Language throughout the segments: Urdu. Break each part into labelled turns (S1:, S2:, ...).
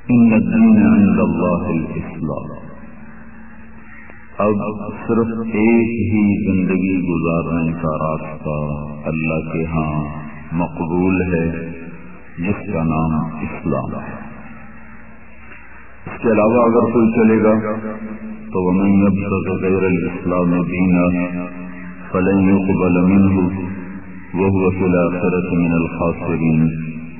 S1: ان الدین عند اللہ الاسلام. اب صرف ایک ہی زندگی گزارنے کا راستہ اللہ کے ہاں مقبول ہے جس کا نام اسلام ہے. اس کے علاوہ اگر کوئی چلے گا تو وَمَن يَبْتَغِ غَيْرَ الْإِسْلَامِ دِينًا فَلَن يُقْبَلَ مِنْهُ وَهُوَ فِي الْآخِرَةِ مِنَ الْخَاسِرِينَ.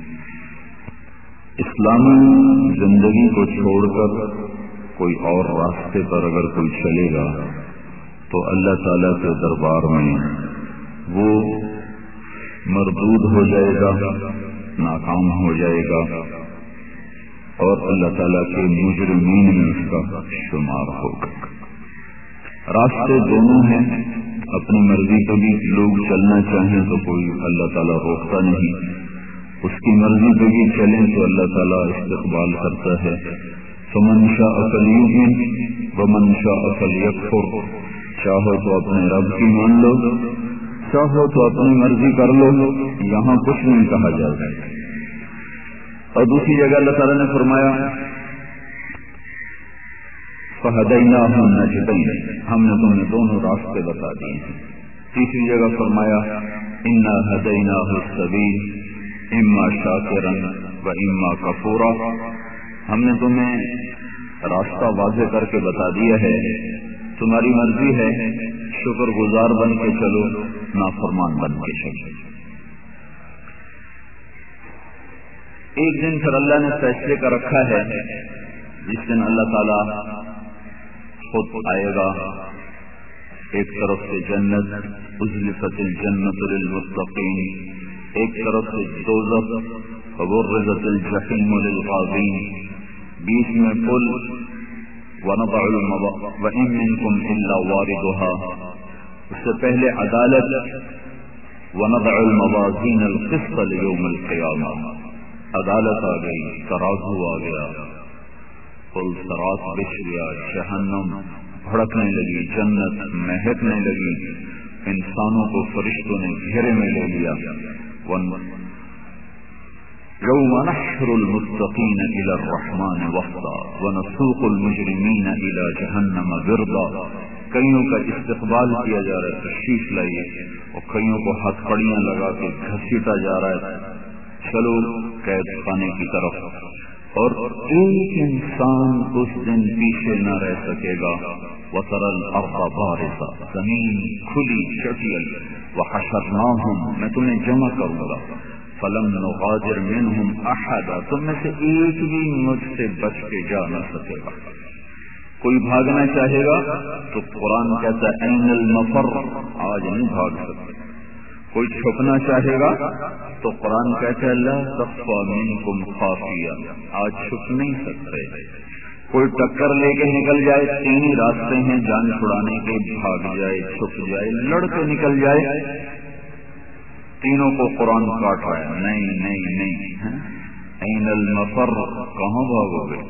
S1: اسلامی زندگی کو چھوڑ کر کوئی اور راستے پر اگر کوئی چلے گا تو اللہ تعالیٰ کے دربار میں وہ مردود ہو جائے گا، ناکام ہو جائے گا اور اللہ تعالیٰ کے مجرمین میں اس کا شمار ہوگا. راستے دونوں ہیں، اپنی مرضی پہ بھی لوگ چلنا چاہیں تو کوئی اللہ تعالیٰ روکتا نہیں، اس کی مرضی پہ بھی چلیں تو اللہ تعالیٰ استقبال کرتا ہے. فمن شاء فلیؤمن ومن شاء فلیکفر. چاہو تو اپنے رب کی مان لو، چاہو تو اپنی مرضی کر لو، یہاں کچھ نہیں کہا جائے. اور دوسری جگہ اللہ تعالیٰ نے فرمایا فہدیناہ النجدین، ہم نے تمہیں دونوں راستے بتا دیے ہیں. تیسری جگہ فرمایا انا ہدیناہ السبیل اما شاکرا و اما کفورا، ہم نے تمہیں راستہ واضح کر کے بتا دیا ہے، تمہاری مرضی ہے شکر گزار بن کے چلو، نافرمان بن کے چلو. ایک دن پھر اللہ نے فیصلے کا رکھا ہے جس دن اللہ تعالیٰ خود آئے گا. ایک طرف سے جنت، ازلفت الجنت للمتقین، ایک طرف سے دوزخ، وبرزت الجحیم للغاوین، بیچ میں پل، وَنَضَعُ وَإِن مِّنكُمْ إِلَّا وَارِدُهَا، اس سے پہلے عدالت، وَنَضَعُ الْمَوَازِينَ الْقِسْطَ لِيَوْمِ الْقِيَامَةِ، عدالت آ گئی، ترازو آ گیا، پل سراس بچھ گیا، جہنم بھڑکنے لگی، جنت مہکنے لگی، انسانوں کو فرشتوں نے گھیرے میں لے لیا. يوم نحشر المتقين إلى الرحمن وفدا ونسوق المجرمين إلى جهنم وردا. کئیوں کا استقبال کیا جا رہا ہے، تشریف لائیے، اور کئیوں کو ہاتھ کڑیاں لگا کے گھسیٹا جا رہا ہے، چلو قید خانے کی طرف. اور ایک انسان اس دن پیچھے نہ رہ سکے گا. وَتَرَى الْأَرْضَ بَارِزَةً، زمین کھلی چٹیل. وَحَشَرْنَاهُمْ، میں تمہیں جمع کروں گا. فَلَمْ نُغَادِرْ مِنْهُمْ أَحَدًا، تم میں سے ایک بھی مجھ سے بچ کے جا نہ سکے گا. کوئی بھاگنا چاہے گا تو قرآن کہتا ہے أَيْنَ الْمَفَرُّ، آج نہیں بھاگ سکتے. کوئی چھپنا چاہے گا تو قرآن کہتا ہے لَا تَخْفَى مِنْكُمْ خَافِيَةٌ، آج چھپ نہیں سکتے. کوئی ٹکر لے کے نکل جائے، تین ہی راستے ہیں جان چھڑانے کے، بھاگ جائے، چھپ جائے، لڑ کے نکل جائے، تینوں کو قرآن کاٹ رہا ہے. نہیں نہیں نہیں، این المفر، کہاں بھاگو گے؟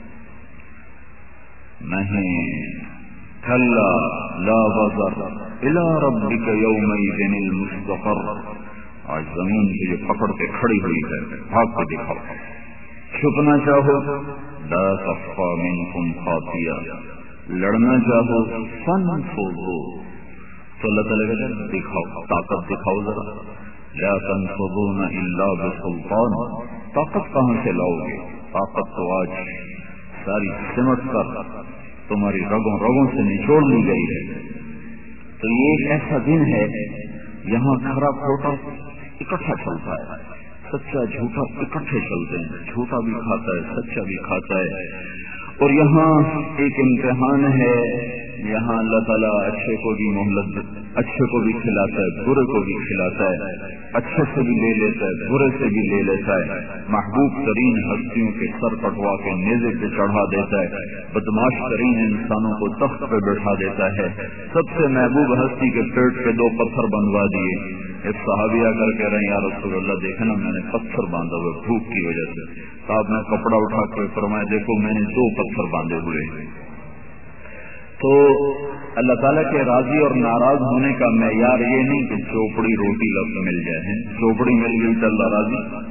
S1: نہیں، کلا لا وزر الی ربک یومئذ المستقر. آج زمین سے یہ پکڑ کے کھڑی ہوئی ہے، بھاگ کے دکھاؤ. چھپنا چاہو لا تخفى منکم خافیہ، لڑنا چاہو فانفذوا، تو اللہ تعالیٰ کہتے ہیں دکھاؤ، طاقت دکھاؤ ذرا. لا تنفذون الا بسلطان، طاقت کہاں سے لاؤ گے؟ طاقت تو آج ساری سمٹ کر تمہاری رگوں سے نچوڑ لی گئی ہے. تو یہ ایک ایسا دن ہے یہاں کھرا کھوٹا اکٹھا چلتا ہے، سچا جھوٹا اکٹھے چلتے ہیں، جھوٹا بھی کھاتا ہے، سچا بھی کھاتا ہے. اور یہاں ایک امتحان ہے، یہاں اللہ تعالیٰ اچھے کو بھی مہلت، اچھے کو بھی کھلاتا ہے، برے کو بھی کھلاتا ہے، اچھے سے بھی لے لیتا ہے، برے سے بھی لے لیتا ہے. محبوب ترین ہستیوں کے سر کٹوا کے نیزے پہ چڑھا دیتا ہے، بدماش ترین انسانوں کو تخت پہ بٹھا دیتا ہے. سب سے محبوب ہستی کے پیٹ پہ 2 پتھر بنوا دیے. ایک صحابیہ کر کے رہے یا رسول اللہ دیکھنا میں نے پتھر باندھا ہوا بھوک کی وجہ سے. صاحب نے کپڑا اٹھا کے فرمایا دیکھو میں نے 2 پتھر باندھے ہوئے. تو اللہ تعالیٰ کے راضی اور ناراض ہونے کا معیار یہ نہیں کہ چوپڑی روٹی لفظ مل جائے. چوپڑی مل گئی تو اللہ راضی،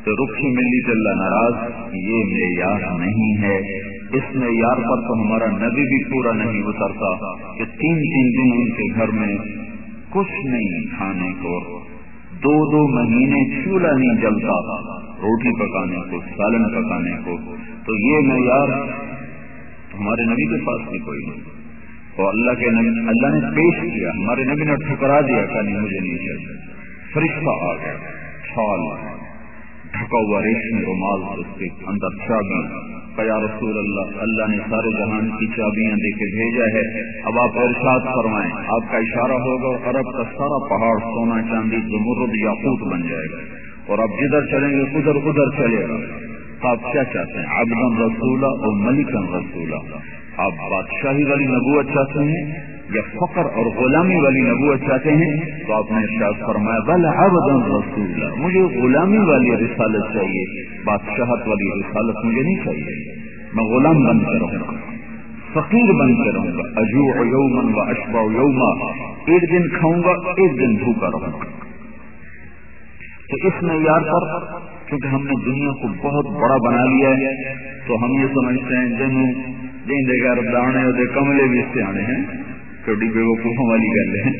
S1: تو رخی ملی سے اللہ ناراض، یہ معیار نہیں ہے۔ اس معیار پر تو ہمارا نبی بھی پورا نہیں اترتا کہ 3 دن ان کے گھر میں کچھ نہیں کھانے کو، 2 مہینے چولہا نہیں جلتا روٹی پکانے کو، سالن پکانے کو۔ تو یہ معیار ہمارے نبی کے پاس بھی کوئی نہیں، اور اللہ نے پیش کیا، ہمارے نبی نے ٹھکرا دیا کہ نہیں مجھے نہیں چاہیے۔ فرشتہ آ گیا، چھال ڈھکا ہوا ریشمی رومال، اس کے اندر چابیاں، کہ یا رسول اللہ، اللہ نے سارے جہان کی چابیاں دے کے بھیجا ہے، اب آپ ارشاد فرمائیں۔ آپ کا اشارہ ہوگا، عرب کا سارا پہاڑ سونا چاندی زمرد یاقوت بن جائے گا، اور آپ جدھر چلیں گے ادھر چلے گا۔ تو آپ کیا چاہتے ہیں؟ عبدن رسولہ اور ملکن رسولہ؟ آپ بادشاہی والی نبوت چاہتے ہیں یا فقر اور غلامی والی نبوت چاہتے ہیں؟ تو آپ نے ارشاد فرمایا بل عبدن رسولہ، مجھے غلامی والی رسالت چاہیے، بادشاہت والی رسالت مجھے نہیں چاہیے۔ میں غلام بن کے رہوں گا، فقیر بن کے رہوں گا، اجوع یوما و اشبع یوما، ایک دن کھاؤں گا ایک دن بھوکا رہوں گا۔ تو اس معیار پر کیونکہ ہم نے دنیا کو بہت بڑا بنا لیا ہے، تو ہم یہ سمجھتے ہیں جن جگہ دانے ہوتے کملے بھی اس سے آنے ہیں، چھوٹی بے وقوفوں والی گل ہے۔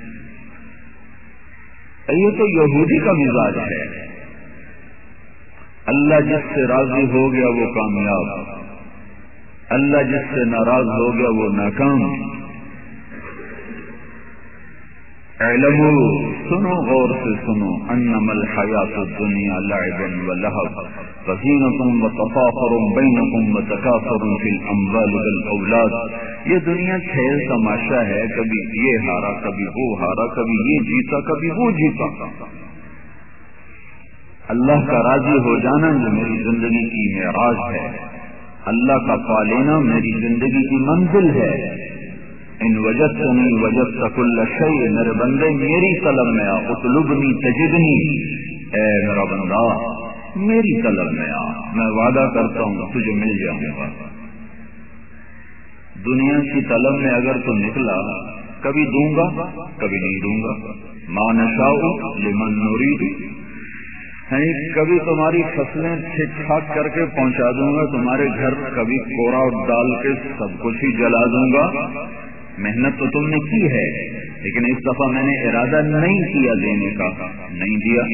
S1: یہ تو یہودی کا مزاج ہے، اللہ جس سے راضی ہو گیا وہ کامیاب، اللہ جس سے ناراض ہو گیا وہ ناکام۔ اعلموا، سنو غور سے سنو، انما الحیات الدنیا لعب ولہو وزینۃ وتفاخر بینکم وتکاثر فی الاموال والاولاد۔ یہ دنیا کھیل تماشا ہے، کبھی یہ ہارا کبھی وہ ہارا، کبھی یہ جیتا کبھی وہ جیتا۔ اللہ کا راضی ہو جانا جو میری زندگی کی معراج ہے، اللہ کا پا لینا میری زندگی کی منزل ہے۔ ان وجدتنی وجدت کل شیء، میرے بندے میری طلب میں آ، اطلبنی تجدنی، اے میرا بندہ میری طلب میں آ، میں وعدہ کرتا ہوں تجھے مل جاؤں گا۔ دنیا کی طلب میں اگر تو نکلا، کبھی دوں گا کبھی نہیں دوں گا، ما نشاء لمن نرید، کبھی تمہاری فصلیں ٹھیک ٹھاک کر کے پہنچا دوں گا تمہارے گھر، کبھی کوڑا ڈال کے سب کچھ ہی جلا دوں گا۔ محنت تو تم نے کی ہے، لیکن اس دفعہ میں نے ارادہ نہیں کیا دینے کا، نہیں دیا۔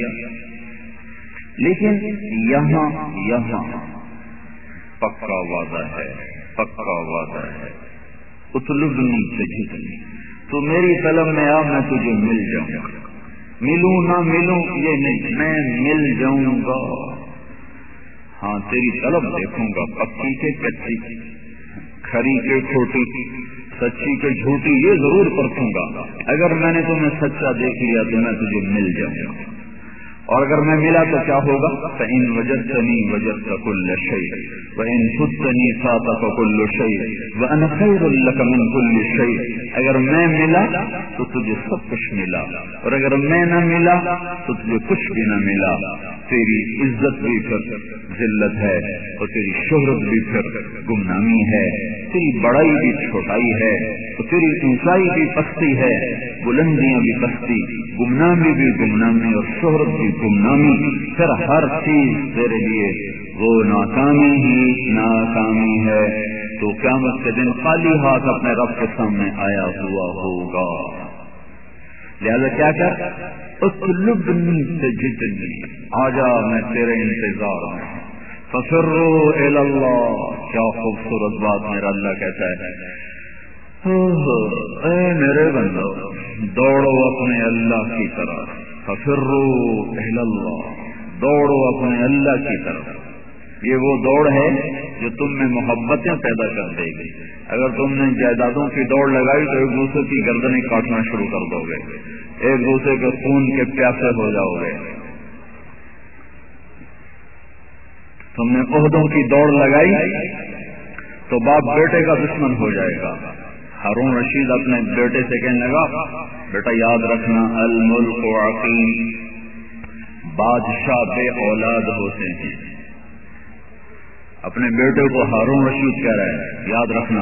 S1: لیکن یہاں پکا وعدہ ہے، پکا وعدہ ہے، اطلبنی تجدنی، تو میری طلب میں آ، میں تجھے مل جاؤں گا، ملوں نہ ملوں یہ نہیں، میں مل جاؤں گا۔ ہاں تیری طلب دیکھوں گا، پکی کے کچی، کھری کے کھوٹی، سچی کے جھوٹی، یہ ضرور پرکھوں گا۔ اگر میں نے تمہیں سچا دیکھ لیا تو میں تجھے مل جاؤں گا، اور اگر میں ملا تو کیا ہوگا؟ فإن وجدتنی وجدت کل شیء وإن فتنی فاتک کل شیء وأنا خیر لک من کل شیء۔ اگر میں ملا تو تجھے سب کچھ ملا، اور اگر میں نہ ملا تو تجھے کچھ بھی نہ ملا۔ تیری عزت بھی پھر ذلت ہے، اور تیری شہرت بھی پھر گمنامی ہے، تیری بڑائی بھی چھوٹائی ہے، اور تیری اونچائی بھی پستی ہے، بلندیاں بھی پستی، گمنامی بھی گمنامی، اور شہرت بھی گمنامی، پھر ہر چیز تیرے لیے وہ ناکامی ہی ناکامی ہے۔ تو قیامت کے دن خالی ہاتھ اپنے رب کے سامنے آیا ہوا ہوگا۔ لہذا کیا کر، اطلبنی تجدنی، آجا میں تیرے انتظار میں، ففروا الی اللہ۔ کیا خوبصورت بات میرا اللہ کہتا ہے، اے میرے بندو دوڑو اپنے اللہ کی طرف، ففروا الی اللہ، دوڑو اپنے اللہ کی طرف۔ یہ وہ دوڑ ہے جو تم میں محبتیں پیدا کر دے گی۔ اگر تم نے جائیدادوں کی دوڑ لگائی تو ایک دوسرے کی گردنیں کاٹنا شروع کر دو گے، ایک دوسرے کے خون کے پیاسے ہو جاؤ گے۔ تم نے عہدوں کی دوڑ لگائی تو باپ بیٹے کا دشمن ہو جائے گا۔ ہارون رشید اپنے بیٹے سے کہنے لگا، بیٹا یاد رکھنا، الملک عقیم، بادشاہ بے اولاد ہوتے ہیں۔ اپنے بیٹے کو ہارون رشید کہہ رہا ہے، یاد رکھنا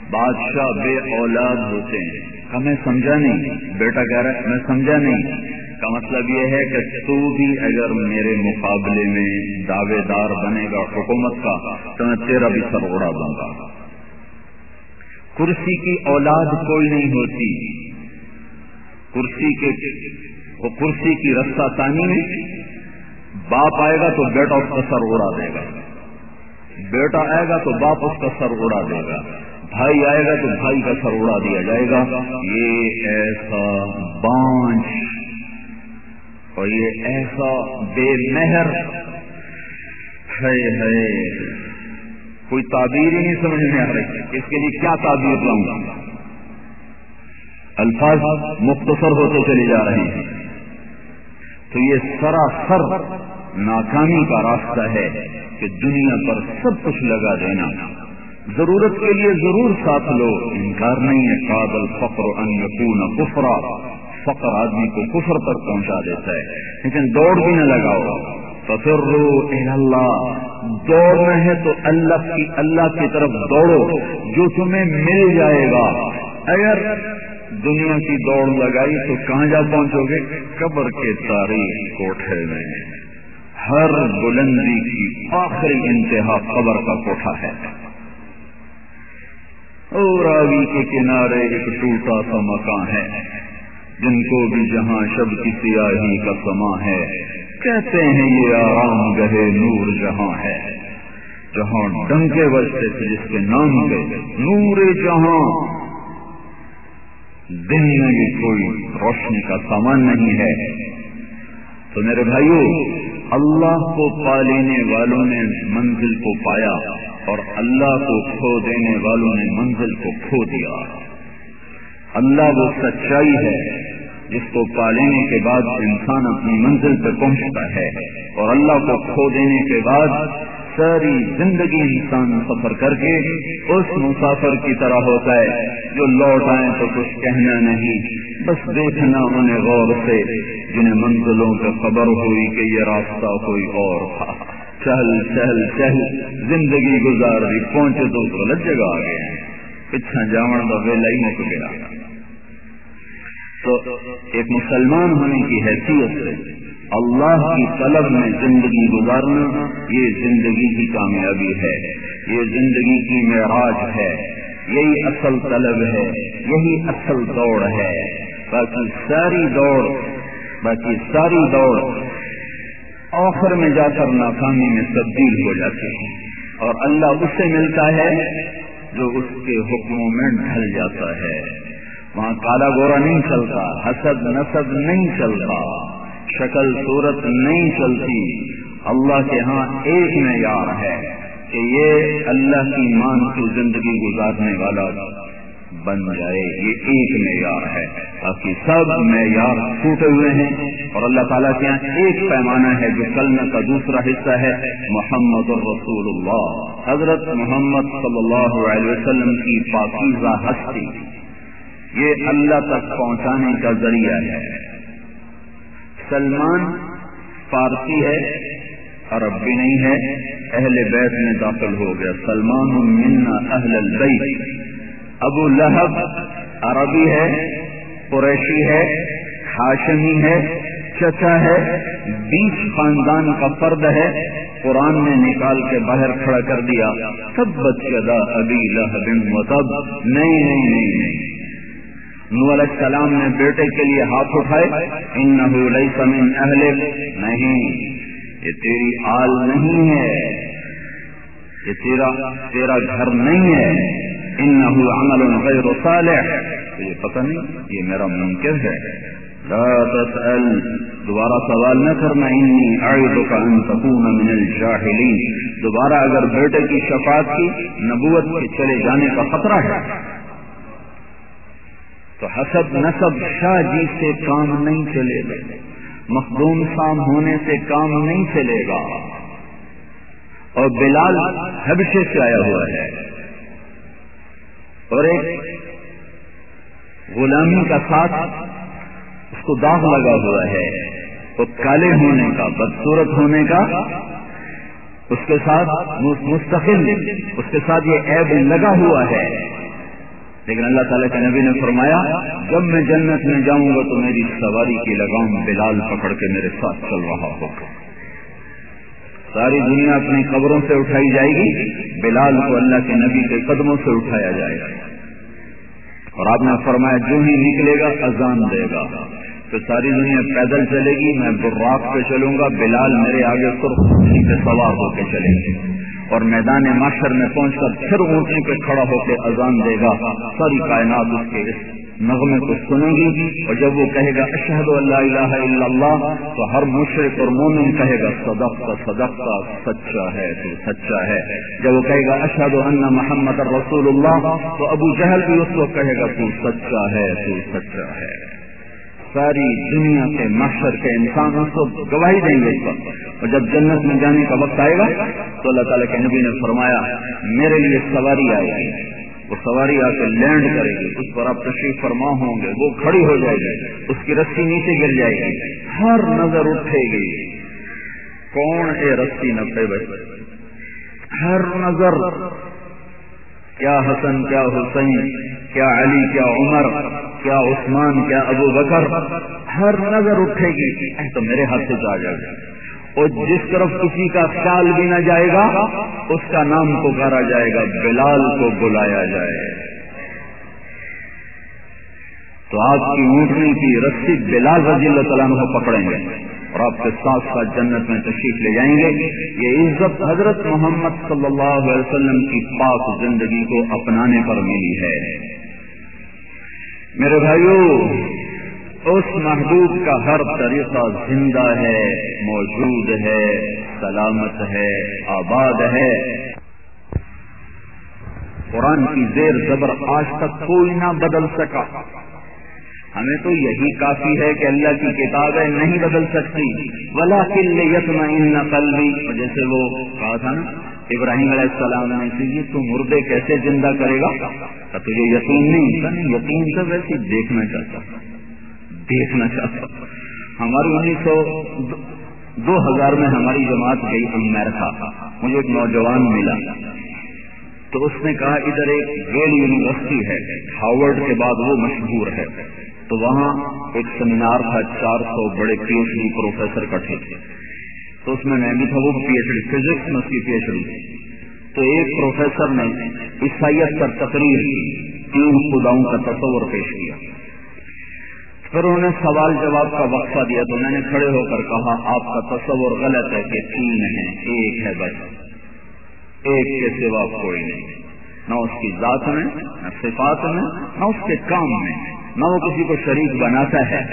S1: بادشاہ بے اولاد ہوتے ہیں۔ میں سمجھا نہیں، بیٹا کہہ رہا ہے میں سمجھا نہیں، کا مطلب یہ ہے کہ تو بھی اگر میرے مقابلے میں دعوے دار بنے گا حکومت کا تو میں تیرا بھی سر اڑا دوں گا. کرسی کی اولاد کوئی نہیں ہوتی. کرسی کی رستہ تانی میں باپ آئے گا تو بیٹا اس کا سر اڑا دے گا, بیٹا آئے گا تو باپ اس کا سر اڑا دے گا, بھائی آئے گا تو بھائی کا سر اڑا دیا جائے گا. یہ ایسا بانج اور یہ ایسا بے مہر ہے, کوئی تعبیر ہی نہیں سمجھ میں آ رہی. اس کے لیے کیا تعبیر لاؤں؟ الفاظ مختصر ہوتے چلے جا رہے ہیں. تو یہ سراسر ناکامی کا راستہ ہے کہ دنیا پر سب کچھ لگا دینا, ضرورت کے لیے ضرور ساتھ لو, انکار نہیں ہے. قاد الفقر ان یکون کفرا, فقر آدمی کو کفر تک پہنچا دیتا ہے, لیکن دوڑ بھی نہ لگاؤ. ففروا الی اللہ, دوڑنا ہے تو اللہ کی طرف دوڑو جو تمہیں مل جائے گا. اگر دنیا کی دوڑ لگائی تو کہاں جا پہنچو گے؟ قبر کے تاریخ کوٹھے میں. ہر بلندی کی آخری انتہا قبر کا کوٹھا ہے. اور راوی کے کنارے ایک ٹوٹا سا مکان ہے, جن کو بھی جہاں شب کی سیاہی کا سما ہے, کہتے ہیں یہ آرام گہے نور جہاں ہے, جہاں ڈنکے بجتے تھے جس کے نام پہ نور جہاں. دن میں بھی کوئی روشنی کا سامان نہیں ہے. تو میرے بھائیو, اللہ کو پا لینے والوں نے منزل کو پایا اور اللہ کو کھو دینے والوں نے منزل کو کھو دیا. اللہ وہ سچائی ہے جس کو پا لینے کے بعد انسان اپنی منزل پہ پہنچتا ہے, اور اللہ کو کھو دینے کے بعد ساری زندگی انسان سفر کر کے اس مسافر کی طرح ہوتا ہے جو لوٹ آئے تو کچھ کہنا نہیں, بس دیکھنا انہیں غور سے جنہیں منزلوں کا خبر ہوئی کہ یہ راستہ کوئی اور تھا. چہل چہل چہل زندگی گزار دی, پہنچے تو غلط جگہ آ گئے ہیں, پچھا جاون کا ویلا ہی مک گیا. تو ایک مسلمان ہونے کی حیثیت سے اللہ کی طلب میں زندگی گزارنا یہ زندگی کی کامیابی ہے, یہ زندگی کی معراج ہے, یہی اصل طلب ہے, یہی اصل دوڑ ہے. باقی ساری دوڑ آخر میں جا کر ناکامی میں تبدیل ہو جاتی ہے, اور اللہ اس سے ملتا ہے جو اس کے حکموں میں ڈھل جاتا ہے. وہاں کالا گورا نہیں چلتا, حسد نسب نہیں چلتا, شکل صورت نہیں چلتی. اللہ کے ہاں ایک معیار ہے کہ یہ اللہ کی مان کی زندگی گزارنے والا بن جائے, یہ ایک معیار ہے. باقی سب معیار ٹوٹے ہوئے ہیں, اور اللہ تعالیٰ کے یہاں ایک پیمانہ ہے جو کلمہ کا دوسرا حصہ ہے محمد الرسول اللہ, حضرت محمد صلی اللہ علیہ وسلم کی پاکیزہ ہستی, یہ اللہ تک پہنچانے کا ذریعہ ہے. سلمان فارسی ہے, عرب بھی نہیں ہے, اہل بیت میں داخل ہو گیا. سلمان منا اہل البیت. ابو لہب عربی ہے, قریشی ہے, ہاشمی ہے, چچا ہے, 20 خاندان کا فرد ہے. قرآن نے نکال کے باہر کھڑا کر دیا, تبت یدا ابی لہب وتب. نہیں, نوح علیہ السلام نے بیٹے کے لیے ہاتھ اٹھائے, انہ لیس من اہلک, نہیں یہ تیری آل نہیں ہے, یہ تیرا گھر نہیں ہے. انہ عمل غیر صالح, یہ پتہ نہیں یہ میرا منکر ہے. لا تسأل, دوبارہ سوال نہ کرنا. انی اعظک ان تکون من الجاہلین. دوبارہ اگر بیٹے کی شفاعت کی نبوت کے چلے جانے کا خطرہ ہے تو حسب نسب شاہ جی سے کام نہیں چلے گا, مخدوم شام ہونے سے کام نہیں چلے گا. اور بلال حبشے سے آیا ہوا ہے, اور ایک غلامی کا ساتھ اس کو داغ لگا ہوا ہے, وہ کالے ہونے کا, بدصورت ہونے کا, اس کے ساتھ مستقل اس کے ساتھ یہ عیب لگا ہوا ہے. لیکن اللہ تعالیٰ کے نبی نے فرمایا جب میں جنت میں جاؤں گا تو میری سواری کی لگام بلال پکڑ کے میرے ساتھ چل رہا ہوگا. ساری دنیا اپنی قبروں سے اٹھائی جائے گی، بلال کو اللہ کے نبی کے قدموں سے اٹھایا جائے گا. اور آپ نے فرمایا جو ہی نکلے گا اذان دے گا تو ساری دنیا پیدل چلے گی، میں براق پہ چلوں گا، بلال میرے آگے سرخ اونٹنی پہ سوار ہو کے چلیں گے اور میدان محشر میں پہنچ کر پھر اونٹنی پہ کھڑا ہو کے اذان دے گا. ساری کائنات اس کے اس نغمے کو سنیں گی اور جب وہ کہے گا اشہد ان لا الہ الا اللہ تو ہر مشرک اور مومن کہے گا صدقت صدقت، سچا ہے تو سچا ہے. جب وہ کہے گا اشہد ان محمد رسول اللہ تو ابو جہل بھی اس کو کہے گا تو سچا ہے تو سچا ہے. ساری دنیا کے محشر کے انسان اس کو گواہی دیں گے اس پر. اور جب جنت میں جانے کا وقت آئے گا تو اللہ تعالیٰ کے نبی نے فرمایا میرے لیے سواری آئے گی، وہ سواری آ کے لینڈ کرے گی، اس پر آپ تشریف فرما ہوں گے، وہ کھڑی ہو جائے گی، اس کی رسی نیچے گر جائے گی، ہر نظر اٹھے گی کون اے رسی نپے بھائی، ہر نظر کیا حسن کیا حسین کیا علی کیا عمر کیا عثمان کیا ابو بکر، ہر نظر اٹھے گی تو میرے ہاتھ سے جا جائے گا. اور جس طرف کسی کا خیال بھی نہ جائے گا اس کا نام پکارا جائے گا، بلال کو بلایا جائے. تو آپ کی اونٹنی کی رسی بلال رضی اللہ تعالیٰ عنہ پکڑیں گے اور آپ کے ساتھ ساتھ جنت میں تشریف لے جائیں گے. یہ عزت حضرت محمد صلی اللہ علیہ وسلم کی پاک زندگی کو اپنانے پر ملی ہے. میرے بھائیو، اس محبوب کا ہر طریقہ زندہ ہے، موجود ہے، سلامت ہے، آباد ہے. قرآن کی زیر زبر آج تک کوئی نہ بدل سکا. ہمیں تو یہی کافی ہے کہ اللہ کی کتابیں نہیں بدل سکتی. وَلَٰكِن لِّيَطْمَئِنَّ قَلْبِي، جیسے وہ کہا تھا نا ابراہیم علیہ السلام نے کہ یہ تو مردے کیسے زندہ کرے گا، تو تجھے یقین نہیں تھا؟ نہیں، یقین سے ویسے دیکھنا چاہتا. ہماری 2000 میں ہماری جماعت گئی امریکہ. مجھے ایک نوجوان ملا تو اس نے کہا ادھر ایک ییل یونیورسٹی ہے، ہارورڈ کے بعد وہ مشہور ہے، تو وہاں ایک سیمینار تھا، 400 بڑے پی ایچ ڈی پروفیسر کٹھے تھے. تو اس میں بھی تھا، وہ پی ایچ ڈی فزکس میں اس کی پی ایچ ڈی. تو ایک پروفیسر نے عیسائیت پر تقریر کی، 3 خداؤں کا تصور پیش کیا. پھر انہوں نے سوال جواب کا وقفہ دیا تو میں نے کھڑے ہو کر کہا آپ کا تصور غلط ہے کہ 3 ہیں، ایک ہے بس، ایک کے سوا کوئی نہیں، نہ اس کی ذات میں، نہ صفات میں، نہ اس کے کام میں، نہ وہ کسی کو شریک بناتا ہے.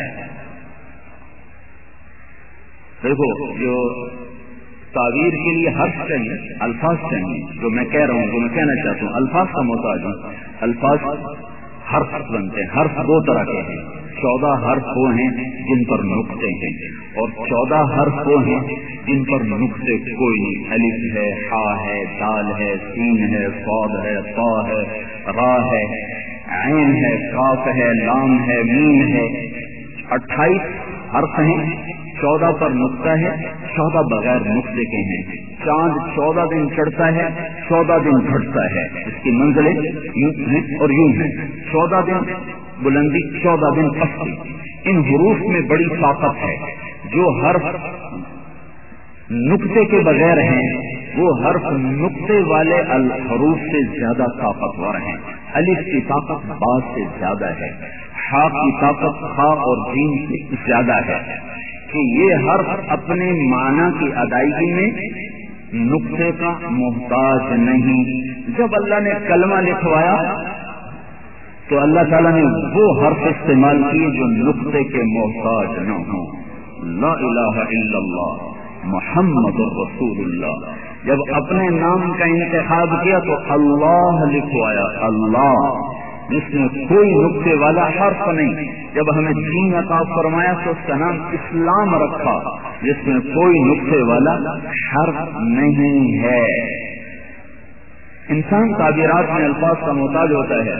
S1: دیکھو، جو تعبیر کے لیے حرف چاہیے، الفاظ چاہیے. جو میں کہہ رہا ہوں، جو میں کہنا چاہتا ہوں، الفاظ کا محتاج ہوں. الفاظ حرف بنتے ہیں. حرف 2 طرح کے ہیں. 14 حرف وہ ہیں جن پر نقطے ہیں، اور 14 حرف وہ ہیں جن پر نقطے کوئی نہیں. الف ہے، ہا ہے، دال ہے، سین ہے، صاد ہے، طا ہے، را ہے، عین ہے، کاف ہے، لام ہے، میم ہے. 28 حرف ہیں، 14 پر نقطہ ہے، 14 بغیر نقطے کے ہیں. چاند 14 دن چڑھتا ہے، 14 دن گھٹتا ہے. اس کی منزلیں یوں ہیں اور یوں ہیں. 14 دن بلندی، 14 دن پستی. ان حروف میں بڑی طاقت ہے. جو حرف نقطے کے بغیر ہیں وہ حرف نقطے والے الحروف سے زیادہ طاقتور ہیں. الف کی طاقت با سے زیادہ ہے، ہا کی طاقت خا اور جیم سے زیادہ ہے. کہ یہ حرف اپنے معنی کی ادائیگی میں نقطے کا محتاج نہیں. جب اللہ نے کلمہ لکھوایا تو اللہ تعالیٰ نے وہ حرف استعمال کیے جو نقطے کے محتاج نہ ہوں. لا الہ الا اللہ محمد رسول اللہ. جب اپنے نام کا انتخاب کیا تو اللہ لکھوایا، اللہ جس میں کوئی نقطے والا حرف نہیں. جب ہمیں دین عطا فرمایا تو اس کا نام اسلام رکھا جس میں کوئی نقطے والا حرف نہیں ہے. انسان تعبیرات میں الفاظ کا محتاج ہوتا ہے.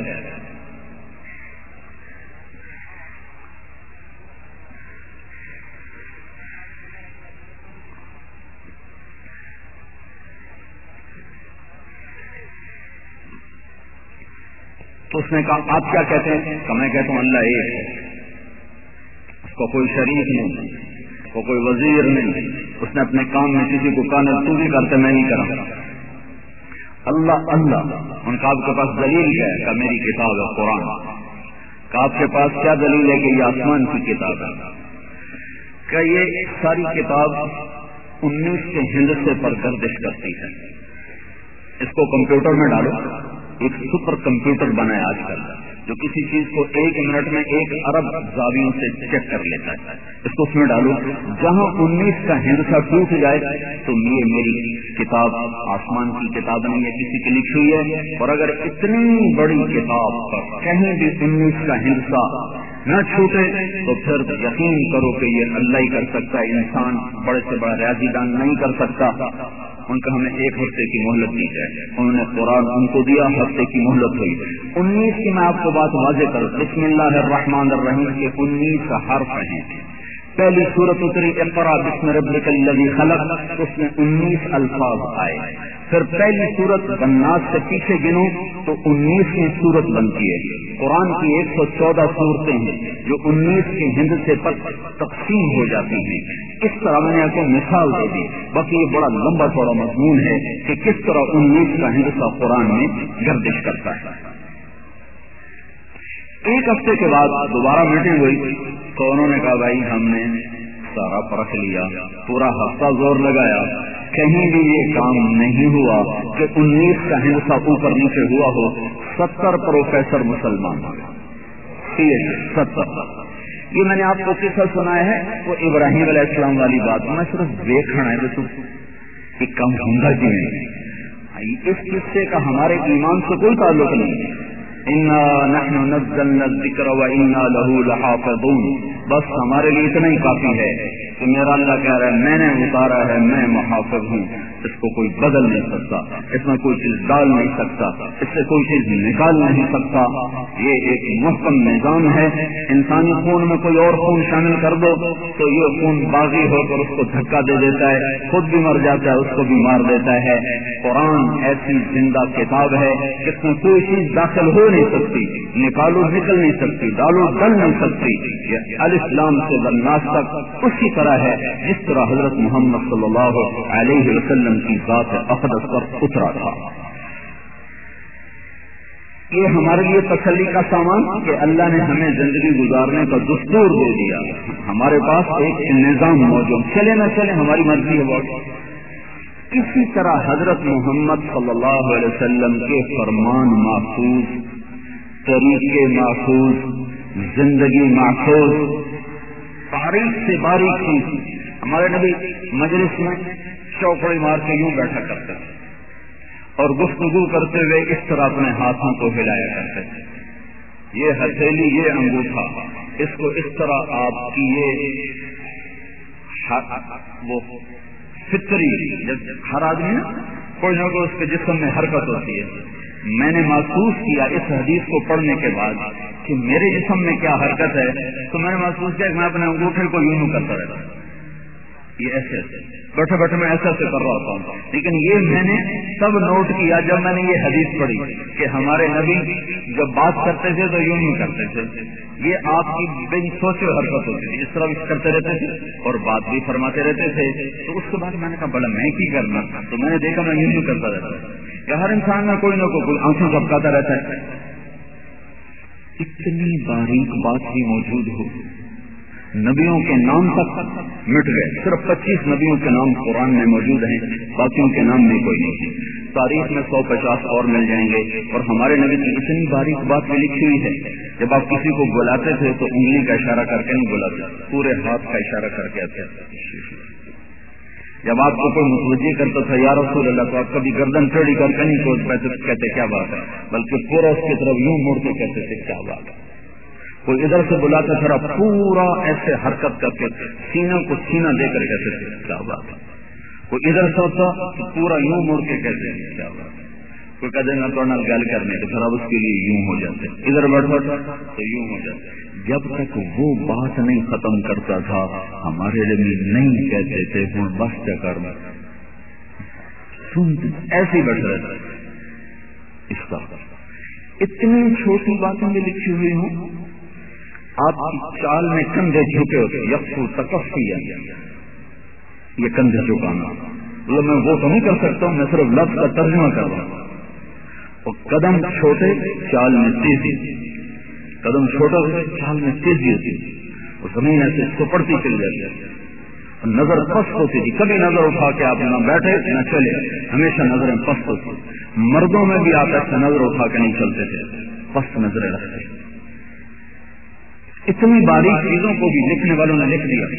S1: تو اس نے کہا آپ کیا کہتے ہیں؟ کہ میں کہتا ہوں اللہ ایک ہے، اس کو کوئی شریک نہیں، اس کو کوئی وزیر نہیں، اس نے اپنے کام میں کسی کو کہا تو بھی کرتے میں نہیں کرا، اللہ اللہ۔ ان کا آپ کے پاس دلیل کیا ہے؟ کہ میری کتاب ہے قرآن۔ کہ آپ کے پاس کیا دلیل ہے کہ یہ آسمان کی کتاب ہے؟ کہ یہ ساری کتاب 19 کے ہندسے پر گردش کرتی ہے، اس کو کمپیوٹر میں ڈالو، ایک سپر کمپیوٹر بنا ہے آج کل جو کسی چیز کو 1 منٹ میں 1 ارب زاویوں سے چیک کر لیتا ہے، اس کو اس میں ڈالو، جہاں 19 کا ہندسہ ٹوٹ جائے تو یہ میری کتاب آسمان کی کتاب نہیں ہے، کسی کی لکھی ہوئی ہے۔ اور اگر اتنی بڑی کتاب پر کہیں بھی 19 کا ہندسہ نہ چھوٹے تو پھر یقین کرو کہ یہ اللہ ہی کر سکتا ہے، انسان بڑے سے بڑا ریاضی دان نہیں کر سکتا۔ ان کا ہمیں 1 ہفتے کی مہلت دی ہے، انہوں نے قرآن ان کو دیا، ہفتے کی مہلت ہوئی۔ 19 کی میں آپ کو بات واضح کروں، بسم اللہ الرحمن الرحیم کے 19 حرف ہیں۔ پہلی سورت اتری اقرا بسم ربک الذی خلق، اس میں 19 الفاظ آئے۔ پھر پہلی سورت والناس سے پیچھے گنو تو 19ویں سورت بنتی ہے۔ قرآن کی 114 صورتیں ہیں جو 19 کے ہندسے پر تقسیم ہو جاتی ہیں۔ اس طرح میں نے آپ کو مثال دے دی، باقی یہ بڑا لمبا چوڑا مضمون ہے کہ کس طرح 19 کا ہندسہ قرآن میں گردش کرتا ہے۔ ایک ہفتے کے بعد دوبارہ میٹنگ ہوئی تو انہوں نے کہا بھائی ہم نے سارا پرکھ لیا، پورا ہفتہ زور لگایا، کہیں بھی یہ کام نہیں ہوا کہ 19 کا ہندسہ اوپر نیچے ہوا ہو۔ 70 پروفیسر مسلمان، 70۔ یہ میں نے آپ کو قصہ سنایا ہے وہ ابراہیم علیہ السلام والی بات، میں صرف دیکھنا ہے تو یہ کم ہوگا کہ نہیں۔ اس قصے کا ہمارے ایمان سے کوئی تعلق نہیں۔ انا نحن نزلنا الذکر وانا له لحافظون، بس ہمارے لیے اتنا ہی کافی ہے کہ میرا اللہ کہہ رہا ہے میں نے اتارا ہے، میں محافظ ہوں، اس کو کوئی بدل نہیں سکتا، اس میں کوئی چیز ڈال نہیں سکتا، اس سے کوئی چیز نکال نہیں سکتا۔ یہ ایک محکم نظام ہے۔ انسانی خون میں کوئی اور خون شامل کر دو تو یہ خون باغی ہو کر اس کو دھکا دے دیتا ہے، خود بھی مر جاتا ہے، اس کو بھی مار دیتا ہے۔ قرآن ایسی زندہ کتاب ہے جس میں کوئی چیز داخل ہو نہیں سکتی، نکالو نکل نہیں سکتی، ڈالو ڈل نہیں سکتی۔ یہ الف لام سے والناس تک اسی طرح ہے جس طرح حضرت محمد صلی اللہ علیہ وسلم کی ذات اقدس پر اترا تھا۔ یہ ہمارے لیے تسلی کا سامان کہ اللہ نے ہمیں زندگی گزارنے کا دستور دے دیا، ہمارے پاس ایک نظام موجود، چلے نہ چلے ہماری مرضی ہے بہت۔ اسی طرح حضرت محمد صلی اللہ علیہ وسلم کے فرمان محفوظ، طریقے محفوظ، زندگی محفوظ، باریک سے باریک چیز۔ ہمارے نبی مجلس میں چوکڑی مار کے یوں بیٹھا کرتے تھے اور گفتگو کرتے ہوئے اس طرح اپنے ہاتھوں کو ہلایا کرتے تھے، یہ ہتھیلی، یہ انگوٹھا، اس کو اس طرح آپ کی یہ وہ فطری، جب ہر آدمی کوئی نہ کوئی اس کے جسم میں حرکت ہوتی ہے۔ میں نے محسوس کیا اس حدیث کو پڑھنے کے بعد کہ میرے جسم میں کیا حرکت ہے، تو میں نے محسوس کیا کہ میں اپنے انگوٹھے کو یوں کرتا رہتا ہوں، یہ ایسے بیٹھے بیٹھے میں ایسا سے کر رہا ہوتا ہوں۔ لیکن یہ میں نے تب نوٹ کیا جب میں نے یہ حدیث پڑھی کہ ہمارے نبی جب بات کرتے تھے تو یوں نہیں کرتے تھے، یہ آپ کی بن سوچے حرکت ہوتی تھی، اس طرح کرتے رہتے تھے اور بات بھی فرماتے رہتے تھے۔ تو اس کے بعد میں نے کہا بڑا میں کی کرنا، تو میں نے دیکھا میں یوں کرتا رہتا کہ ہر انسان میں کوئی نہ کوئی آنکھوں جھپکاتا رہتا ہے۔ اتنی باریک بات بھی موجود ہو، نبیوں کے نام تک مٹ گئے، صرف 25 نبیوں کے نام قرآن میں موجود ہیں، باقیوں کے نام میں کوئی نہیں۔ تاریخ میں 150 اور مل جائیں گے، اور ہمارے نبی کی اتنی باریک بات بھی لکھی ہوئی ہے، جب آپ کسی کو بلاتے تھے تو انگلی کا اشارہ کر کے نہیں بلاتے، پورے ہاتھ کا اشارہ کر کے آتے۔ جب آپ کو کوئی متوجہ کرتا تھا یا رسول اللہ تو آپ کبھی گردن ٹیڑھی کر کے نہیں سوچ کہتے کیا بات ہے، بلکہ پورا اس کی طرف یوں موڑ کے کہتے تھے کیا بات ہے۔ کوئی ادھر سے بلاتا تھا پورا ایسے حرکت کر کے سینہ کو سینہ دے کر کہتے تھے کیا بات ہے، کوئی ادھر سے ہوتا تو پورا یوں موڑ کے کہتے ہیں کیا بات ہے، کوئی کہتے ہیں تو گل کرنے تو پھر اب اس کے لیے یوں ہو جاتے، ادھر بیٹھا تو یوں ہو جاتے۔ جب تک وہ بات نہیں ختم کرتا تھا ہمارے لیے نہیں کہتے تھے ہوں بس کیا کرنا، ایسے ہی بیٹھ رہتا اس کا اتنی چھوٹی باتیں بھی لکھی ہوئی ہوں، آپ کی چال میں کندھے جھکے ہوتے، یکسو تکفی ہے یہ کندھے جھکانا، مطلب میں وہ تو نہیں کر سکتا ہوں، میں صرف لفظ کا ترجمہ کر رہا ہوں. اور قدم چھوٹے چال میں تیزی، قدم چھوٹا ہوتا چال میں تیزی ہوتی، اور زمین ایسے سپڑتی چل جاتی ہے، نظر پست ہوتی تھی. کبھی نظر اٹھا کے آپ نہ بیٹھے نہ چلے، ہمیشہ نظریں پست ہوتی. مردوں میں بھی آپ ایسے نظر اٹھا کے نہیں چلتے تھے، پست نظریں رکھتے. اتنی باریک چیزوں کو بھی لکھنے والوں نے لکھ دیا.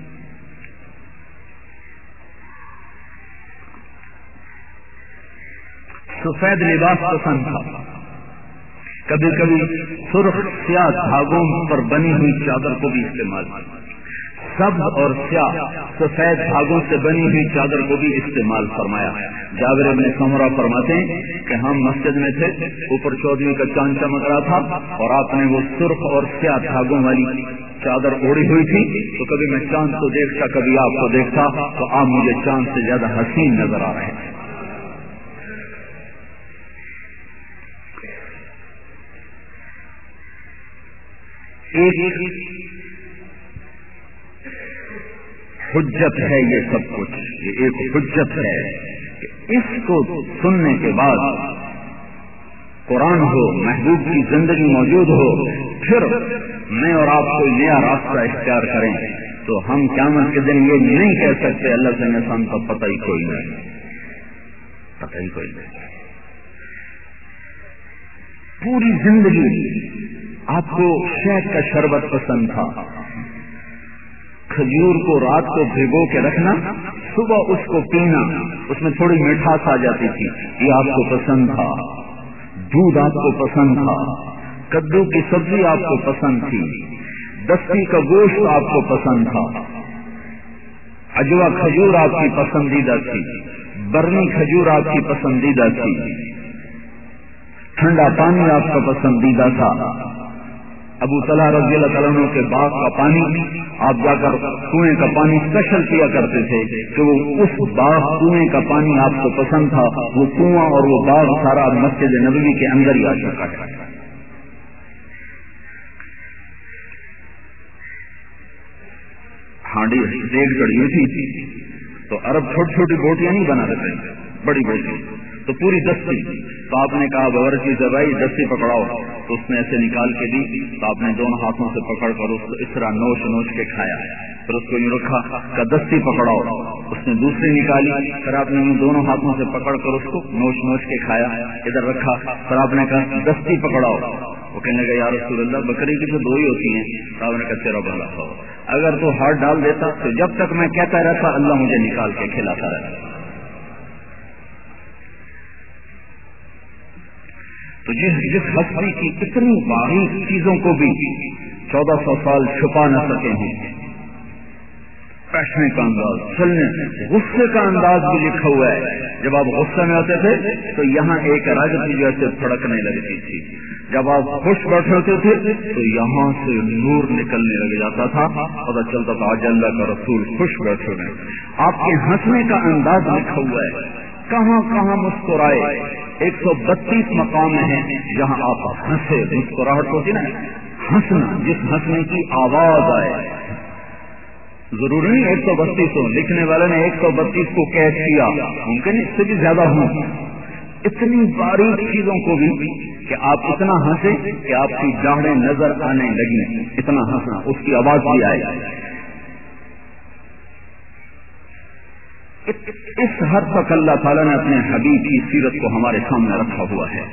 S1: سفید لباس پسند تھا، کبھی کبھی سرخ سیاہ دھاگوں پر بنی ہوئی چادر کو بھی استعمال کیا. سبز اور سیاہ سفید دھاگوں سے بنی ہوئی چادر کو بھی استعمال فرمایا. جابر بن سمرہ فرماتے ہیں کہ ہم مسجد میں تھے، اوپر 14ویں کا چاند چمک رہا تھا اور آپ نے وہ سرخ اور سیاہ دھاگوں والی چادر اوڑی ہوئی تھی. تو کبھی میں چاند کو دیکھتا، کبھی آپ کو دیکھتا، تو آپ مجھے چاند سے زیادہ حسین نظر آ رہے ہیں. ایک حجت ہے یہ سب کچھ، یہ ایک حجت ہے کہ اس کو سننے کے بعد قرآن ہو، محبوب کی زندگی موجود ہو، پھر میں اور آپ کوئی نیا راستہ اختیار کریں تو ہم قیامت کے دن یہ نہیں کہہ سکتے اللہ سے انسان کا پتہ ہی کوئی نہیں، پتہ ہی کوئی نہیں. پوری زندگی آپ کو شہد کا شربت پسند تھا، کھجور کو رات کو بھگو کے رکھنا، صبح اس کو پینا، اس میں تھوڑی مٹھاس آ جاتی تھی، یہ آپ کو پسند تھا. دودھ آپ کو پسند تھا، کدو کی سبزی آپ کو پسند تھی، دستی کا گوشت آپ کو پسند تھا، اجوا کھجور آپ کی پسندیدہ تھی، برنی کھجور آپ کی پسندیدہ تھی، ٹھنڈا پانی آپ کا پسندیدہ تھا. ابو طلحہ رضی اللہ تعالیٰ عنہ کے باغ کا پانی آپ جا کر کنویں کا پانی اسپیشل پیا کرتے تھے کہ وہ اس باغ کنویں کا پانی آپ کو پسند تھا. وہ کنواں اور وہ باغ سارا مسجد نبوی کے اندر ہی آ چکا ہے. ہانڈی دیکھ چڑھی ہوئی تھی تو عرب چھوٹی چھوٹی بوٹیاں نہیں بنا دیتے، بڑی بوٹی تو پوری دستی. تو آپ نے کہا باورچی سے بھائی دستی پکڑاؤ، تو اس نے ایسے نکال کے دی، تو آپ نے دونوں ہاتھوں سے پکڑ کر اس کو اس طرح نوچ نوچ کے کھایا. پھر اس کو یوں رکھا کہ دستی پکڑاؤ، اس نے دوسری نکالی، پھر آپ نے دونوں ہاتھوں سے پکڑ کر اس کو نوچ نوچ کے کھایا. ادھر رکھا، پھر آپ نے کہا دستی پکڑاؤ. وہ کہنے لگا یا رسول اللہ بکری کی تو 2 ہی ہوتی ہیں. صاحب نے کہا تیرا بھلا ہو، اگر تو ہاتھ ڈال دیتا تو جب تک میں کہتا رہتا اللہ مجھے نکال کے کھلاتا رہتا. تو جس ہستی کی اتنی باریک چیزوں کو بھی 1400 سال چھپا نہ سکے ہیں، بیٹھنے کا انداز، چلنے، غصے کا انداز بھی لکھا ہوا ہے. جب آپ غصے میں ہوتے تھے تو یہاں ایک رگ تھی جو ایسے پھڑکنے لگتی تھی، جب آپ خوش بیٹھے ہوتے تھے تو یہاں سے نور نکلنے لگ جاتا تھا، پتہ چلتا تھا آج اللہ کا رسول خوش بیٹھے ہوئے. آپ کے ہنسنے کا انداز لکھا ہوا ہے، کہاں کہاں مسکرائے. 132 مقام ہیں جہاں آپ ہنسے. مسکراہٹ ہوتی نا، ہنسنا، جس ہنسنے کی آواز آئے. ضروری نہیں 132 ہو، لکھنے والے نے 132 کو قید کیا، ممکن اس سے بھی زیادہ ہوں. اتنی باریک چیزوں کو بھی کہ آپ اتنا ہنسے کہ آپ کی جاڑیں نظر آنے لگی، اتنا ہنسنا، اس کی آواز بھی آئے. اس حد تک اللہ تعالیٰ نے اپنے حبیب کی سیرت کو ہمارے سامنے رکھا ہوا ہے.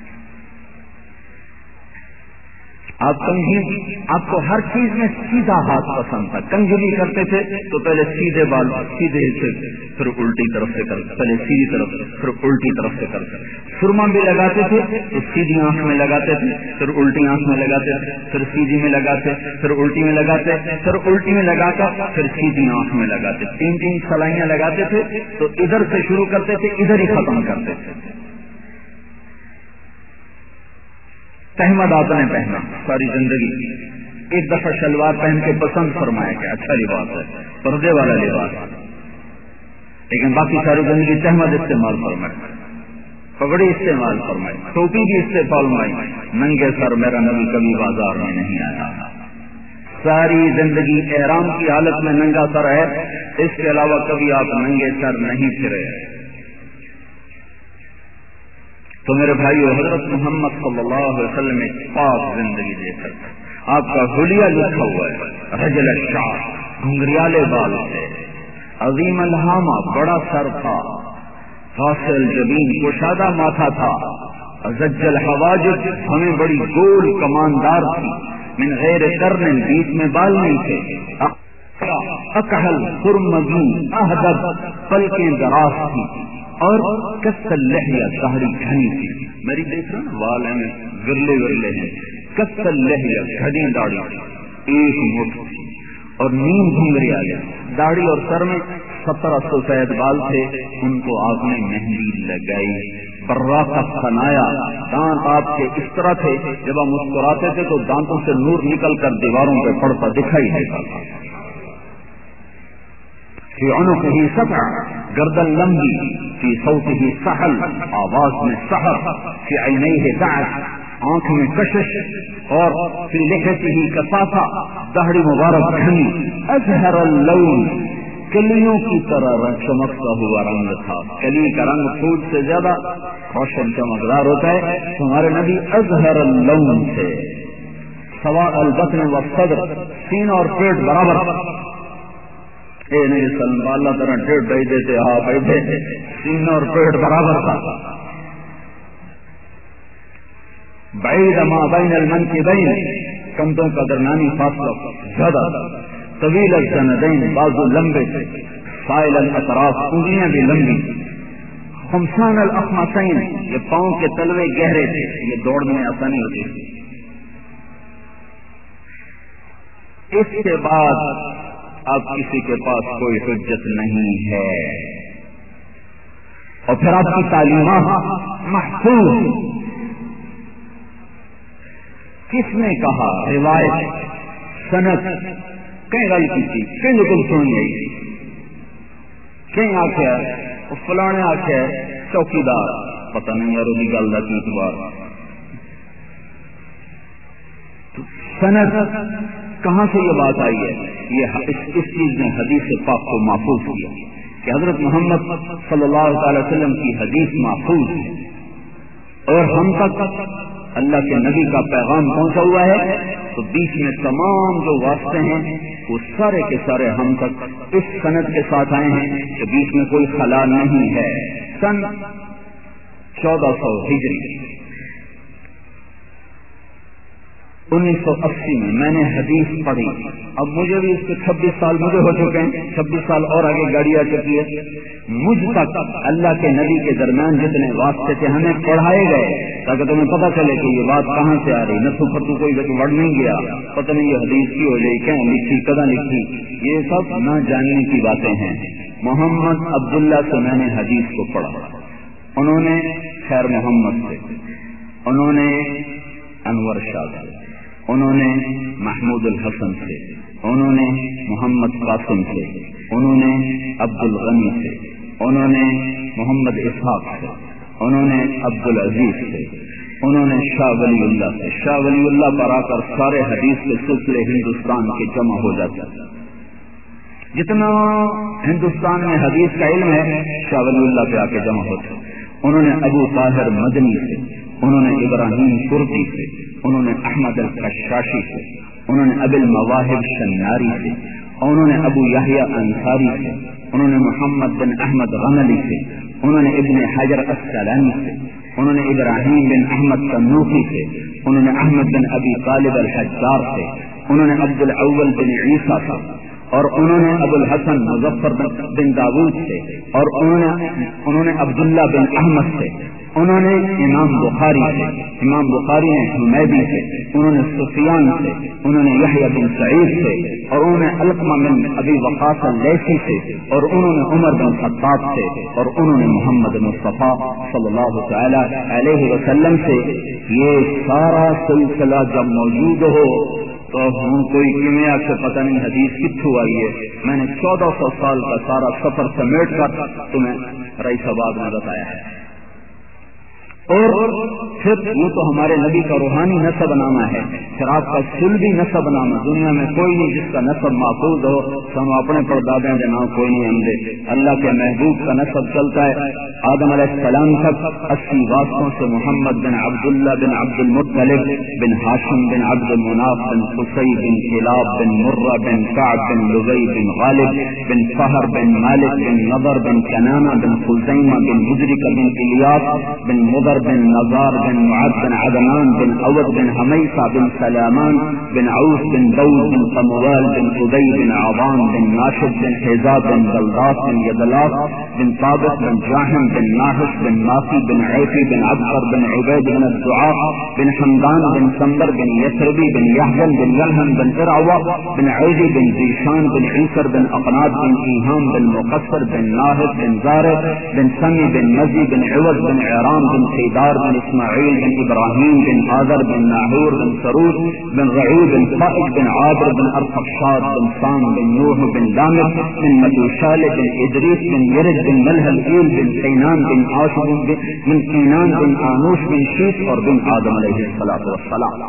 S1: آپ آپ کو ہر چیز میں سیدھا ہاتھ پسند تھا. کنجلی کرتے تھے تو پہلے سیدھے بال سیدھے سے، پھر الٹی طرف سے کرتے، پہلے سیدھی طرف سے پھر الٹی طرف سے کرتے. سرما بھی لگاتے تھے تو سیدھی آنکھ میں لگاتے تھے، پھر الٹی آنکھ میں لگاتے تھے، پھر سیدھی میں لگاتے، پھر الٹی میں لگاتے، پھر الٹی میں لگا کر پھر سیدھی آنکھ میں لگاتے. 3 سلائیاں لگاتے تھے تو ادھر سے شروع کرتے تھے، ادھر ہی ختم کرتے تھے. تہمد آپ نے پہنا ساری زندگی. ایک دفعہ شلوار پہن کے پسند فرمایا کہ اچھا لباس ہے، پردے والا لباس، لیکن باقی ساری زندگی تہمد استعمال فرمایا. پگڑی استعمال فرمائی، ٹوپی بھی استعمال فرمائی، ننگے سر میرا نبی کبھی بازار میں نہیں آیا، ساری زندگی احرام کی حالت میں ننگا سر ہے، اس کے علاوہ کبھی آپ ننگے سر نہیں پھرے۔ تو میرے بھائیو، حضرت محمد صلی اللہ علیہ وسلم ایک پاک زندگی دے سکتے، آپ کا حلیہ لکھا ہوا ہے، رجل الشعر، گھنگریالے بال تھے، عظیم الہامہ، بڑا سر تھا، فاصل جبین، کشادہ ماتھا تھا، زج الحواجب، ہمیں بڑی گول کماندار تھی، من غیر قرن، بیچ میں بال نہیں تھے، اکحل خرمگی اہدب، پلکیں دراز تھی، اور کسل لحیہ، داڑھی گھنی تھی، میری دیکھ رہا وال ہیں ورلے ورلے ہیں، کسل لحیہ، گھنی داڑھی، ایک مٹھ تھی، اور نیم گھنگریالے، داڑھی اور سر میں 17 سفید بال تھے، ان کو آپ نے مہندی لگائی، براقہ بنایا، دانت آپ کے اس طرح تھے جب آپ مسکراتے تھے تو دانتوں سے نور نکل کر دیواروں پہ پڑتا دکھائی دیتا تھا، فی عنقہ سبع، گردن لمبی، فی صوتہ سحل، آواز میں سحر، فی عینیہ دعس، آنکھ میں کشش، اور فی لحیتہ کثافہ، داڑھی مبارک گھنی، ازہر اللون، کلیوں کی طرح رنگ چمکتا ہوا رنگ تھا، کلی کا رنگ پھول سے زیادہ روشن چمکدار ہوتا ہے، تمہارے نبی ازہر اللون تھے، سواء البطن والصدر، سینہ اور پیٹ برابر، اے نہیں سلم اللہ طرح ڈیڑھ ڈائی دیتے، ہاں بیٹھے، سینہ اور پیٹ برابر تھا، بعید ما بین المنکبین، کندھوں کا درمیانی فاصلہ زیادہ، طویل السندین، بازو لمبے تھے، سائل الاطراف، انگلیاں بھی لمبی، خمسان الاخمصین، یہ پاؤں کے تلوے گہرے تھے، یہ دوڑنے میں آسانی ہوتی تھی۔ اس کے بعد اب کسی کے پاس کوئی حجت نہیں ہے، اور پھر آپ کی تعلیمات محفوظ، کس نے کہا، روایت، سند، کہیں غلطی تھی، کہیں تم سن گئی، کہیں آخر فلانے آخر چوکیدار، پتہ نہیں یار وہی گل کا کی اعتبار، سند کہاں سے یہ بات آئی ہے؟ یہ اس چیز نے حدیث پاک کو محفوظ کیا کہ حضرت محمد صلی اللہ تعالی وسلم کی حدیث محفوظ ہے، اور ہم تک اللہ کے نبی کا پیغام پہنچا ہوا ہے، تو بیچ میں تمام جو واسطے ہیں وہ سارے کے سارے ہم تک اس سند کے ساتھ آئے ہیں کہ بیچ میں کوئی خلا نہیں ہے۔ سن 1400 ہجری 1980 میں میں نے حدیث پڑھی، اب مجھے بھی اس کے 26 سال مجھے ہو چکے ہیں، 26 سال اور آگے گاڑی آ چکی ہے، مجھ تک اللہ کے نبی کے درمیان جتنے واسطے تھے ہمیں پڑھائے گئے تاکہ تمہیں پتہ چلے کہ یہ بات کہاں سے آ رہی، نسو فتو کوئی وڑ نہیں گیا، پتہ نہیں یہ حدیث کی ہو جائے، کیا لکھی، کداں لکھی، یہ سب نہ جاننے کی باتیں ہیں۔ محمد عبداللہ سے میں نے حدیث کو پڑھا، انہوں نے خیر محمد سے، انہوں نے انور شاہ سے، انہوں نے محمود الحسن سے، انہوں نے محمد قاسم سے، انہوں نے عبد الغنی سے، انہوں نے محمد اسحاق سے، انہوں نے عبد العزیز سے، انہوں نے شاہ ولی اللہ سے، شاہ ولی اللہ پر آ کر سارے حدیث کے سلسلے ہندوستان کے جمع ہو جاتے ہیں، جتنا ہندوستان میں حدیث کا علم ہے شاہ ولی اللہ پہ آ کے جمع ہوتے ہیں۔ انہوں نے ابو طاہر مدنی سے، انہوں نے ابراہیم قرطی سے، انہوں نے احمد القشاشی سے، انہوں نے ابی المواہب شناری سے، انہوں نے ابو یحییٰ انصاری سے، انہوں نے محمد بن احمد غنلی سے، انہوں نے ابن حجر اسقلانی سے، انہوں نے ابراہیم بن احمد تنوخی سے، انہوں نے احمد بن ابی طالب الحجار سے، انہوں نے عبد الاول بن عیسیٰ سے، اور انہوں نے ابو الحسن مظفر بن داود سے، اور انہوں نے عبداللہ بن احمد سے، انہوں نے امام بخاری سے، امام بخاری نے حمیدی سے، انہوں نے سفیان سے، انہوں نے یحییٰ بن سعید سے، اور انہوں نے علقمہ بن ابی وقاص اللیثی سے، اور انہوں نے عمر بن خطاب سے، اور انہوں نے محمد مصطفیٰ صلی اللہ تعالی علیہ وسلم سے۔ یہ سارا سلسلہ جب موجود ہو تو ہم کوئی کیمیا سے پتہ نہیں حدیث کتھوں آئی ہے، میں نے 1400 سال کا سارا سفر سمیٹ کر تمہیں رئیس آباد میں بتایا ہے۔
S2: اور پھر یہ تو ہمارے نبی کا روحانی نسب نامہ ہے، پھر آپ کا سلبی نسب نامہ، دنیا میں کوئی نہیں جس کا نسب محفوظ ہو، سن اپنے پردادے کے نام کوئی نہیں ہم دے، اللہ کے محبوب کا نسب چلتا ہے آدم علیہ السلام تک 80 واسطوں سے، محمد بن عبداللہ بن عبد المطلب بن ہاشم بن عبد المناف بن قصی بن کلاب بن مرہ بن کعب بن لبی بن غالب بن فہر بن مالک بن نضر بن کنانہ بن خزیمہ بن مدرک بن الیاس بن مضر بن نزار بن معد بن عدنان بن عود بن حمیصہ بن سلامان بن عوف بن دود بن قموال بن عدی بن عضان بن ناشد بن حزاب بن بلداس بن یدلاس بن طابق بن جاہم بن ناحش بن ناصی بن عیفی بن عبقر بن عبید بن الدعاء بن حمدان بن سمبر بن یثربی بن یحزن بن یلہم بن ارعوا بن عیدی بن زیشان بن عیسر بن اقناد بن ایہام بن مقصر بن ناہد بن زارع بن سمی بن نزی بن عوض بن عرام بن دار بن اسماعیل بن ابراہیم بن آذر بن ناہور بن سرور بن رعو بن فائق بن عابر بن ارفقشاد بن سام بن نوح بن لامر بن مدوشال بن ادریس بن یرد بن ملہل ایل بن سینان بن عاشب بن کینان بن آنوش بن شیط اور بن آدم علیہ السلام۔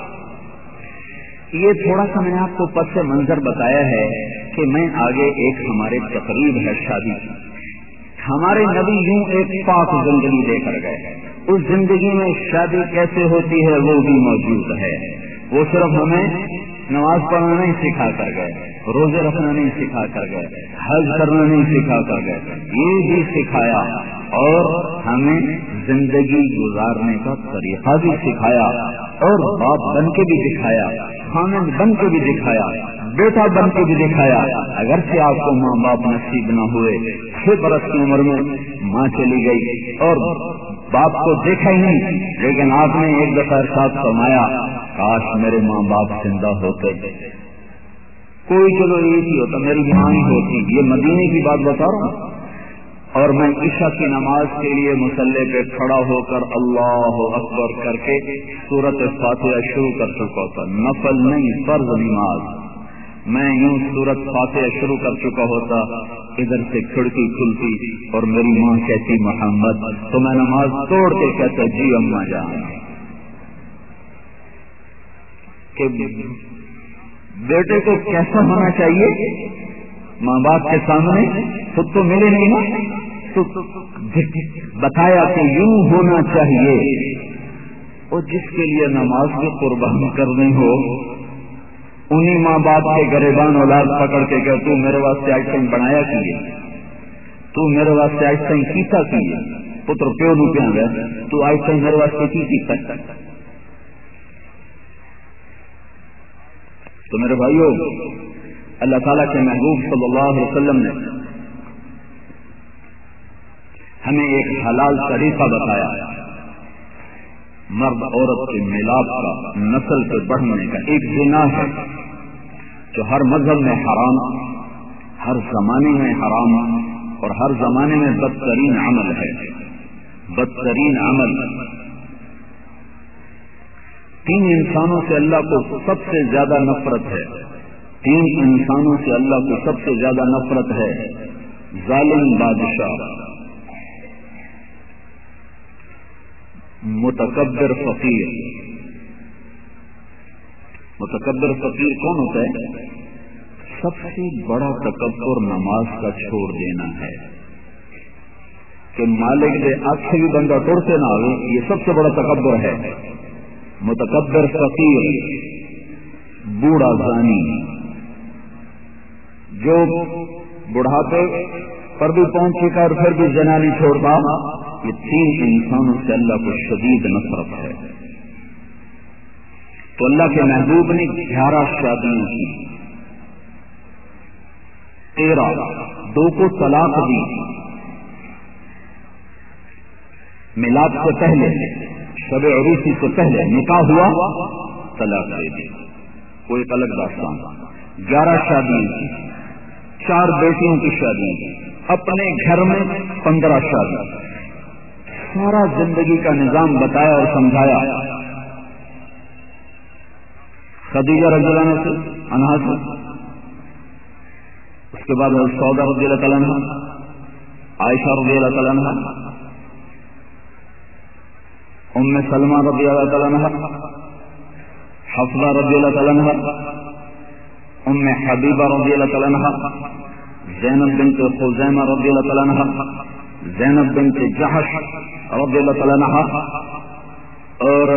S2: یہ تھوڑا سا میں نے آپ کو پس منظر بتایا ہے کہ میں آگے ایک ہمارے تقریب ہے شادی کی، ہمارے نبی یوں ایک پاک زندگی دے کر گئے، اس زندگی میں شادی کیسے ہوتی ہے وہ بھی موجود ہے، وہ صرف ہمیں نماز پڑھنا نہیں سکھا کر گئے، روزے رکھنا نہیں سکھا کر گئے، حج کرنا نہیں سکھا کر گئے، یہ بھی سکھایا اور ہمیں زندگی گزارنے کا طریقہ بھی سکھایا اور باپ بن کے بھی دکھایا، خامد بن کے بھی دکھایا، بیٹا بن کے بھی دکھایا۔ اگرچہ آپ کو ماں باپ نصیب نہ ہوئے، 6 برس کی عمر میں ماں چلی گئی اور باپ کو دیکھا ہی نہیں، لیکن آپ نے ایک دفعہ ارشاد فرمایا کاش میرے ماں باپ زندہ ہوتے، کوئی چلو ایک ہی ہوتا، میری ماں ہی ہوتی۔ یہ مدینے کی بات بتا رہا ہوں، اور میں عشاء کی نماز کے لیے مصلی پہ کھڑا ہو کر اللہ اکبر کر کے سورۃ فاتحہ شروع کر چکا تھا، نفل نہیں فرض نماز، میں یوں سورۃ فاتحہ شروع کر چکا ہوتا، ادھر سے کھڑکی کھلتی اور میری ماں کہتی محمد، تو میں نماز توڑ کے کہتا جی اماں جان، کہ بیٹے کو کیسا ہونا چاہیے ماں باپ کے سامنے، خود تو ملے نہیں نا، تو بتایا کہ یوں ہونا چاہیے۔ اور جس کے لیے نماز کی قربانی کرنی ہو، انہی ماں باپ کے گریبان اولاد پکڑ کے کہ تو میرے واسطے آج تک بنایا کیے، تو میرے واسطے آج تک کیتا کیے، پتر پیو نو پیا گئے تو آج تک میرے واسطے کی کیتا۔ تو میرے بھائیو، اللہ تعالیٰ کے محبوب صلی اللہ علیہ وسلم نے ہمیں ایک حلال طریقہ بتایا، مرد عورت کے ملاپ کا، نسل کے بڑھنے کا۔ ایک گناہ ہے جو ہر مذہب میں حرام، ہر زمانے میں حرام اور ہر زمانے میں بدترین عمل ہے، بدترین عمل۔ 3 انسانوں سے اللہ کو سب سے زیادہ نفرت ہے، 3 انسانوں سے اللہ کو سب سے زیادہ نفرت ہے، ظالم بادشاہ، متکبر فقیر۔ متکبر فقیر کون ہوتا ہے؟ سب سے بڑا تکبر نماز کا چھوڑ دینا ہے، کہ مالک دے آنکھ بھی بندہ ٹوڑتے نہ آئے، یہ سب سے بڑا تکبر ہے۔ متکبر فقیر، بوڑھا زانی، جو بڑھاپے پر بھی پہنچ چکا اور پھر بھی زنا نہیں چھوڑتا، یہ 3 انسانوں سے اللہ کو شدید نفرت ہے۔ تو اللہ کے محبوب نے 11 شادیاں کی، 13، 2 کو طلاق دی، میلاد سے پہلے، شب عروسی سے پہلے نکاح ہوا، طلاق دے دی، کوئی ایک الگ داستان۔ 11 شادیاں کی، 4 بیٹیوں کی شادی، اپنے گھر میں 15 شادی، سارا زندگی کا نظام بتایا اور سمجھایا۔ خدیجہ رضی اللہ عنہا سے، اس کے بعد سودا رضی اللہ عنہ، عائشہ رضی اللہ عنہ، ام سلمہ رضی اللہ تعالیٰ عنہا، حفصہ رضی اللہ تعالیٰ عنہا، ام حبیبہ رضی اللہ تعالیٰ عنہا، زینب بنت خزیمہ رضی اللہ تعالیٰ عنہا، زینب بنت جحش رضی اللہ تعالیٰ عنہا، اور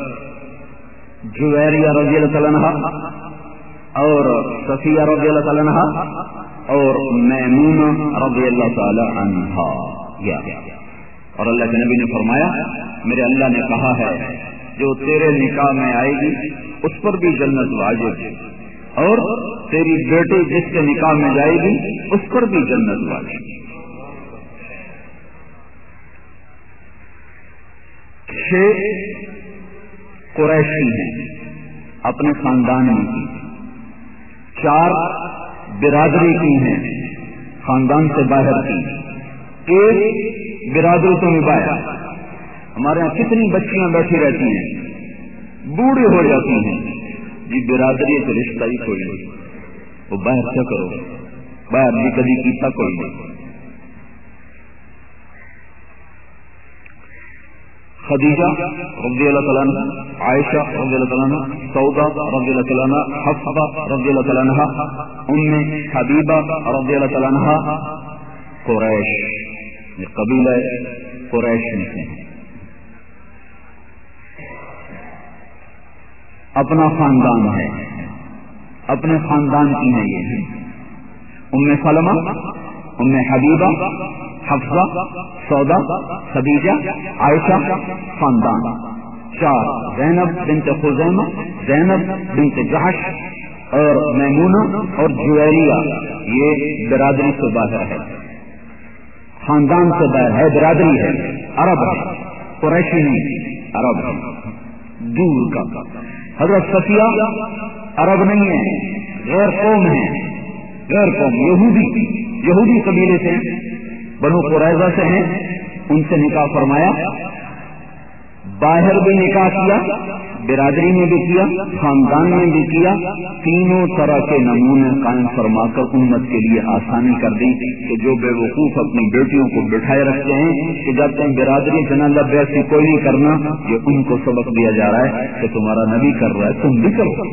S2: جویریہ رضی اللہ تعالیٰ عنہا، اور صفیہ رضی اللہ تعالیٰ عنہا، اور میمونہ رضی اللہ تعالیٰ عنہا. اور اللہ کے نبی نے فرمایا میرے اللہ نے کہا ہے جو تیرے نکاح میں آئے گی اس پر بھی جنت واجب ہے، اور تیری بیٹی جس کے نکاح میں جائے گی اس پر بھی جنت واجب. 6 قریشی ہیں اپنے خاندان میں کی، 4 برادری کی ہیں خاندان سے باہر کی، 1 برادری تو نبھایا. ہمارے یہاں کتنی بچیاں بیٹھی رہتی ہیں بوڑھی ہو جاتی ہیں، جی برادری سے رشتہ ہی کوئی نہیں، وہ باہر سے کرو، باہر بھی کبھی کیتا کوئی نہیں. خدیجہ رضی اللہ تعالیٰ عنہ، عائشہ رضی اللہ تعالیٰ عنہ، سودا رضی اللہ تعالیٰ عنہ، حفصہ رضی اللہ تعالیٰ عنہ، ام حبیبہ رضی اللہ تعالیٰ عنہ، قریش، یہ قبیلہ قریش میں سے ہیں. اپنا خاندان ہے، اپنے خاندان کی ہیں یہ ہیں. ام سلمہ، ام حبیبہ، حفصہ، سودا، خدیجہ، عائشہ، خاندان. 4 زینب بنت خزیمہ، زینب بنت جحش، اور میمونہ اور جویریہ، یہ برادری سے باہر ہے، خاندان سے باہر ہے، برادری ہے، عرب ہے، قریشی نہیں، عرب ہے دور کا. حضرت صفیہ عرب نہیں ہے، غیر قوم ہے، غیر قوم، یہودی قبیلے سے، بنو قریظہ سے ہیں. ان سے نکاح فرمایا، باہر بھی نکاح کیا، برادری میں بھی کیا، خاندان میں بھی کیا. تینوں طرح کے نمونے قائم فرما کر امت کے لیے آسانی کر دی کہ جو بے وقوف اپنی بیٹیوں کو بٹھائے رکھتے ہیں کہ جب تم برادری سے نہ لب ایسی کوئی نہیں کرنا، یہ ان کو سبق دیا جا رہا ہے کہ تمہارا نبی کر رہا ہے تم بھی کرو.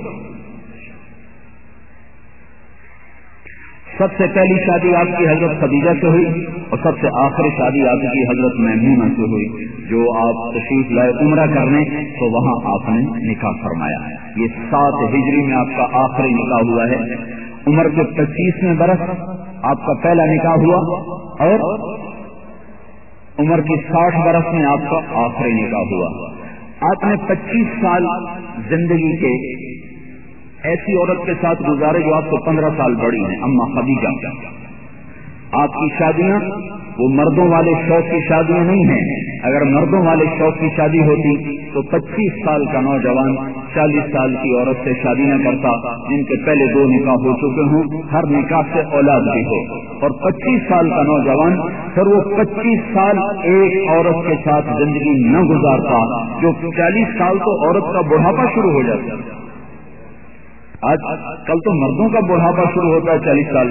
S2: سب سے پہلی شادی آپ کی حضرت خدیجہ سے ہوئی، اور سب سے آخری شادی آپ کی حضرت میمونہ سے ہوئی. جو آپ تشریف لائے عمرہ کرنے تو وہاں آپ نے نکاح فرمایا. یہ 7 ہجری میں آپ کا آخری نکاح ہوا ہے. عمر کے 25ویں برس آپ کا پہلا نکاح ہوا، اور عمر کی 60 برس میں آپ کا آخری نکاح ہوا. آپ نے 25 سال زندگی کے ایسی عورت کے ساتھ گزارے جو آپ کو 15 سال بڑی ہیں، اما خدیجہ. آپ کی شادیاں وہ مردوں والے شوق کی شادیاں نہیں ہیں. اگر مردوں والے شوق کی شادی ہوتی تو 25 سال کا نوجوان 40 سال کی عورت سے شادی نہ کرتا جن کے پہلے 2 نکاح ہو چکے ہوں، ہر نکاح سے اولاد بھی ہو. اور 25 سال کا نوجوان پھر وہ 25 سال ایک عورت کے ساتھ زندگی نہ گزارتا جو 40 سال تو عورت کا بڑھاپا شروع ہو جاتا. آج کل تو مردوں کا بڑھاپا شروع ہوتا ہے 40 سال،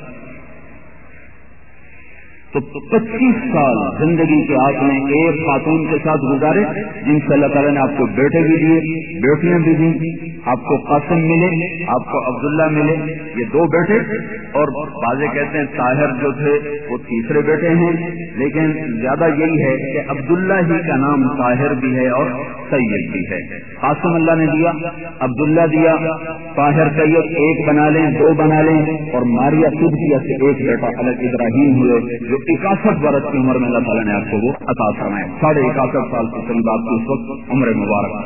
S2: تو 25 سال زندگی کے آپ نے ایک خاتون کے ساتھ گزارے جن سے اللہ تعالیٰ نے آپ کو بیٹے بھی دیے، بیٹیاں بھی دی. آپ کو قاسم ملے، آپ کو عبداللہ ملے، یہ 2 بیٹے. اور بعضے کہتے ہیں طاہر جو تھے وہ تیسرے بیٹے ہیں، لیکن زیادہ یہی ہے کہ عبداللہ ہی کا نام طاہر بھی ہے اور سید بھی ہے. قاسم اللہ نے دیا، عبداللہ دیا، طاہر سید 1 بنا لیں، 2 بنا لیں. اور ماریہ قبطیہ سے 1 بیٹا الگ ابراہیم ہوئے جو 61 برس کی عمر میں اللہ تعالیٰ نے آپ کو وہ عطا فرمائے. 61.5 سال کے قریب آپ کو اس وقت عمر مبارک.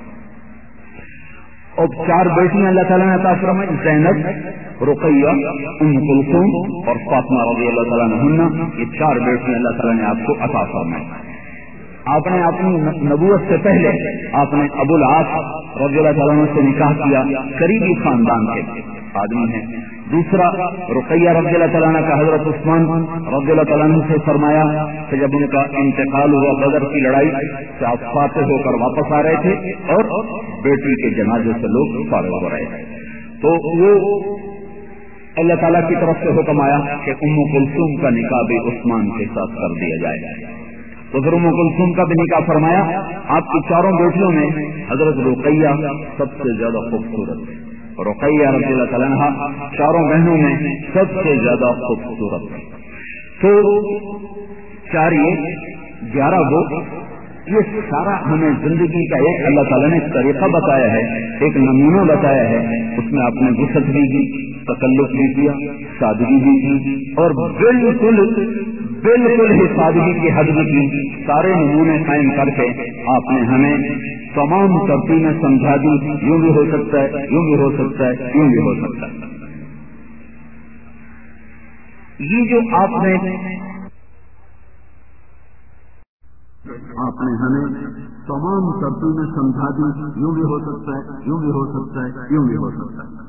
S2: اور 4 بیٹیاں اللہ تعالیٰ نے عطا فرمائی، زینب، رقیہ، ام کلثوم اور فاطمہ رضی اللہ تعالیٰ عنہا. یہ 4 بیٹیاں اللہ تعالیٰ نے آپ کو عطا فرمائی. آپ نے اپنی نبوت سے پہلے آپ نے ابو العاص رضی اللہ تعالیٰ عنہ سے نکاح کیا، قریبی خاندان کے آدمی ہیں. دوسرا رقیہ رضی اللہ تعالیٰ عنہ کا حضرت عثمان رضی اللہ تعالیٰ عنہ سے فرمایا کہ جب ان کا انتقال ہوا بدر کی لڑائی سے آپ فاتح ہو کر واپس آ رہے تھے اور بیٹی کے جنازے سے لوگ فارغ ہو رہے تھے، تو وہ اللہ تعالیٰ کی طرف سے حکم آیا کہ ام کلثوم کا نکاح بھی عثمان کے ساتھ کر دیا جائے. تو پھر ام کلثوم کا بھی نکاح فرمایا. آپ کی چاروں بیٹیوں میں حضرت رقیہ سب سے زیادہ خوبصورت ہے. رقیہ رضی اللہ تعالیٰ عنہا چاروں بہنوں میں سب سے زیادہ خوبصورت ہے. تو 4 یہ 11 وہ، یہ سارا ہمیں زندگی کا ایک اللہ تعالیٰ نے طریقہ بتایا ہے، ایک نمونہ بتایا ہے. اس میں آپ نے وسعت بھی کی، تکلف بھی کیا، سادگی بھی کی، اور بالکل ہی سادگی کی حد بھی کی. سارے نمونے قائم کر کے آپ نے ہمیں تمام ترتیبیں سمجھا دی. یوں بھی ہو سکتا ہے، یوں بھی ہو سکتا ہے، یوں بھی ہو سکتا ہے. یہ جو آپ نے ہمیں تمام ترتیبیں سمجھا دی، یوں بھی ہو سکتا ہے، یوں بھی ہو سکتا ہے، یوں بھی ہو سکتا ہے.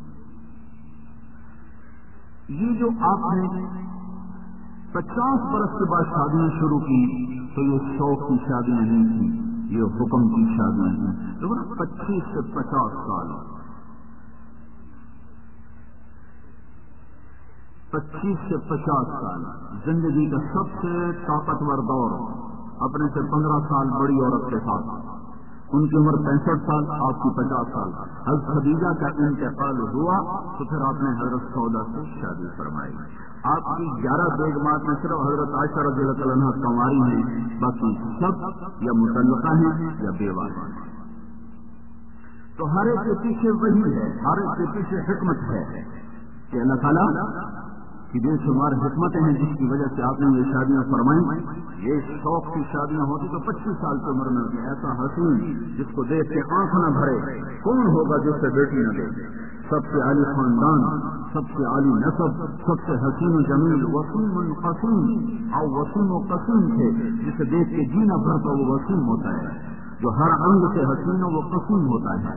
S2: یہ جو آپ نے 50 برس کے بعد شادیاں شروع کی، تو یہ شوق کی شادیاں نہیں تھی، یہ حکم کی شادیاں ہیں. تو 25 سے 50 سال 25 سے 50 سال زندگی کا سب سے طاقتور دور. اپنے سے 15 سال بڑی عورت کے ساتھ، ان کی عمر 65 سال، آپ کی 50 سال. حضرت خدیجہ کا انتقال ہوا تو پھر آپ نے حضرت سودا سے شادی فرمائی. آپ کی 11 بیگمات میں صرف حضرت عائشہ رضی اللہ تعالیٰ عنہا کنواری ہیں، باقی سب یا مطلقہ ہیں یا بیوہ ہیں. تو ہر ایک کے پیچھے وہی ہے، ہر ایک کے پیچھے حکمت ہے کہ اللہ تعالیٰ کی بے شمار حکمتیں ہیں جس کی وجہ سے آپ نے یہ شادیاں فرمائی. یہ شوق کی شادیاں ہوتی تو 25 سال کی عمر میں ایسا حسین جس کو دیکھ کے آنکھ نہ بھرے کون ہوگا جس سے بیٹی نہ دے. سب سے عالی خاندان، سب سے عالی نسب، سب سے حسین و جمیل، وسیم القسیم اور وسیم و قسیم تھے جسے دیکھ کے جینا بھرتا وہ وسیم ہوتا ہے، جو ہر انگ سے حسین و وہ قسیم ہوتا ہے.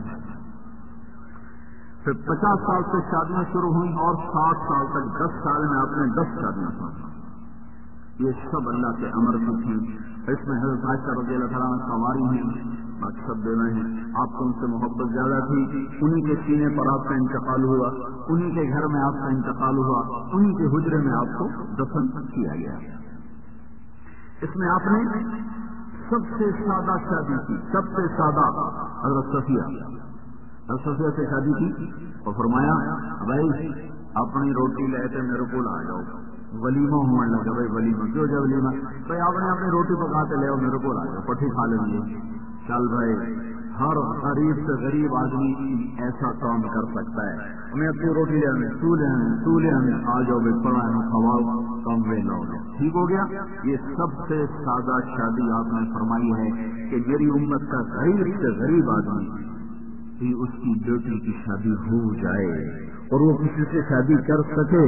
S2: پھر 50 سال سے شادیاں شروع ہوئیں اور 60 سال تک 10 سال میں آپ نے 10 شادیاں کی. یہ سب اللہ کے امر کی تھیں. اس میں حضرت عائشہ رضی اللہ تعالیٰ عنہ سواری ہیں، باقی سب بیوہ ہیں. آپ کو ان سے محبت زیادہ تھی، انہی کے سینے پر آپ کا انتقال ہوا، انہی کے گھر میں آپ کا انتقال ہوا، انہی کے حجرے میں آپ کو دفن کیا گیا. اس میں آپ نے سب سے سادہ شادی کی، سب سے سادہ حضرت صفیہ سے شادی کی اور فرمایا بھائی اپنی روٹی لے کے میرے کو آ جاؤ. ولیمہ ہونے لگا. بھائی ولیمہ کیوں جائے ولیمہ؟ بھائی آپ نے اپنی روٹی پکا کے لے آؤ میرے کو آ جاؤ، پٹھی کھا لیں گے. چل بھائی، ہر غریب سے غریب آدمی ایسا کام کر سکتا ہے. ہمیں اپنی روٹی لے آنے، تو لے آنے، آ جاؤ بھائی پڑا ہے کھواؤ، کم وے لاؤ. ٹھیک ہو گیا. یہ سب سے سادہ شادی آپ نے فرمائی ہے کہ میری امت کا غریب سے غریب آدمی بھی اس کی بیٹی کی شادی ہو جائے اور وہ کسی سے شادی کر سکے.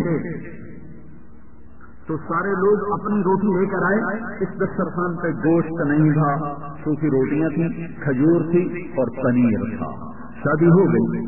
S2: تو سارے لوگ اپنی روٹی لے کر آئے. اس دسترخوان پہ گوشت نہیں تھا، سوکھی روٹیاں تھیں، کھجور تھی اور پنیر تھا. شادی ہو گئی.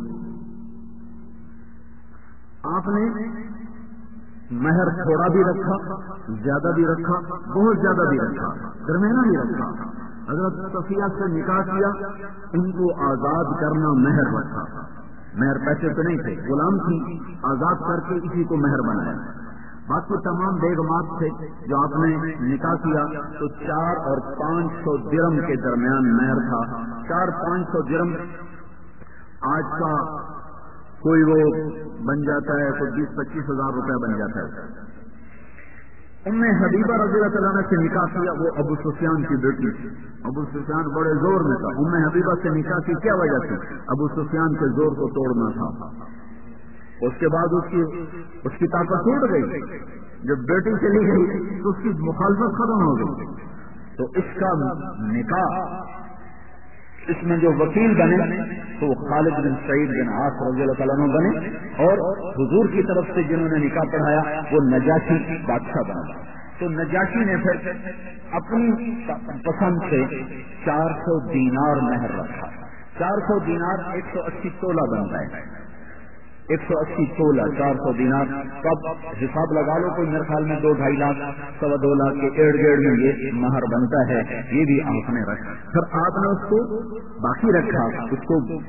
S2: آپ نے مہر تھوڑا بھی رکھا، زیادہ بھی رکھا، بہت زیادہ بھی رکھا، درمیانہ بھی رکھا. حضرت صفیہ سے نکاح کیا، ان کو آزاد کرنا مہر رکھا. مہر پیسے تو نہیں تھے، غلام تھی، آزاد کر کے اسی کو مہر بنایا. باقی تمام بیگمات تھے جو آپ نے نکاح کیا تو 400 اور 500 درم کے درمیان مہر تھا. 400-500 درم آج کا کوئی وہ بن جاتا ہے، کوئی 20-25 ہزار روپے بن جاتا ہے. ام حبیبہ رضی اللہ تعالیٰ عنہ سے نکاح کیا، وہ ابو سفیان کی بیٹی. ابو سفیان بڑے زور میں تھا. ام حبیبہ سے نکاح کی کیا وجہ تھی؟ ابو سفیان کے زور کو توڑنا تھا. اس کے بعد اس کی طاقت ٹوٹ گئی. جب بیٹی چلی گئی تو اس کی مخالفت ختم ہو گئی. تو اس کا نکاح، اس میں جو وکیل بنے تو وہ خالد بن سعید بن عاص رضی اللہ تعالیٰ عنہ بنے، اور حضور کی طرف سے جنہوں نے نکاح پڑھایا وہ نجاشی بادشاہ بنا. تو نجاشی نے پھر اپنی پسند سے 400 دینار مہر رکھا. 400 دینار 180 تولہ بنتا ہے. 180 تولہ 400 دینار. کب حساب لگا لو، کوئی میرے خیال میں 2-2.5 لاکھ 2.25 لاکھ کے ارد-گرد میں یہ مہر بنتا ہے. یہ بھی آپ نے رکھا. پھر آپ نے اس کو باقی رکھا، اس کو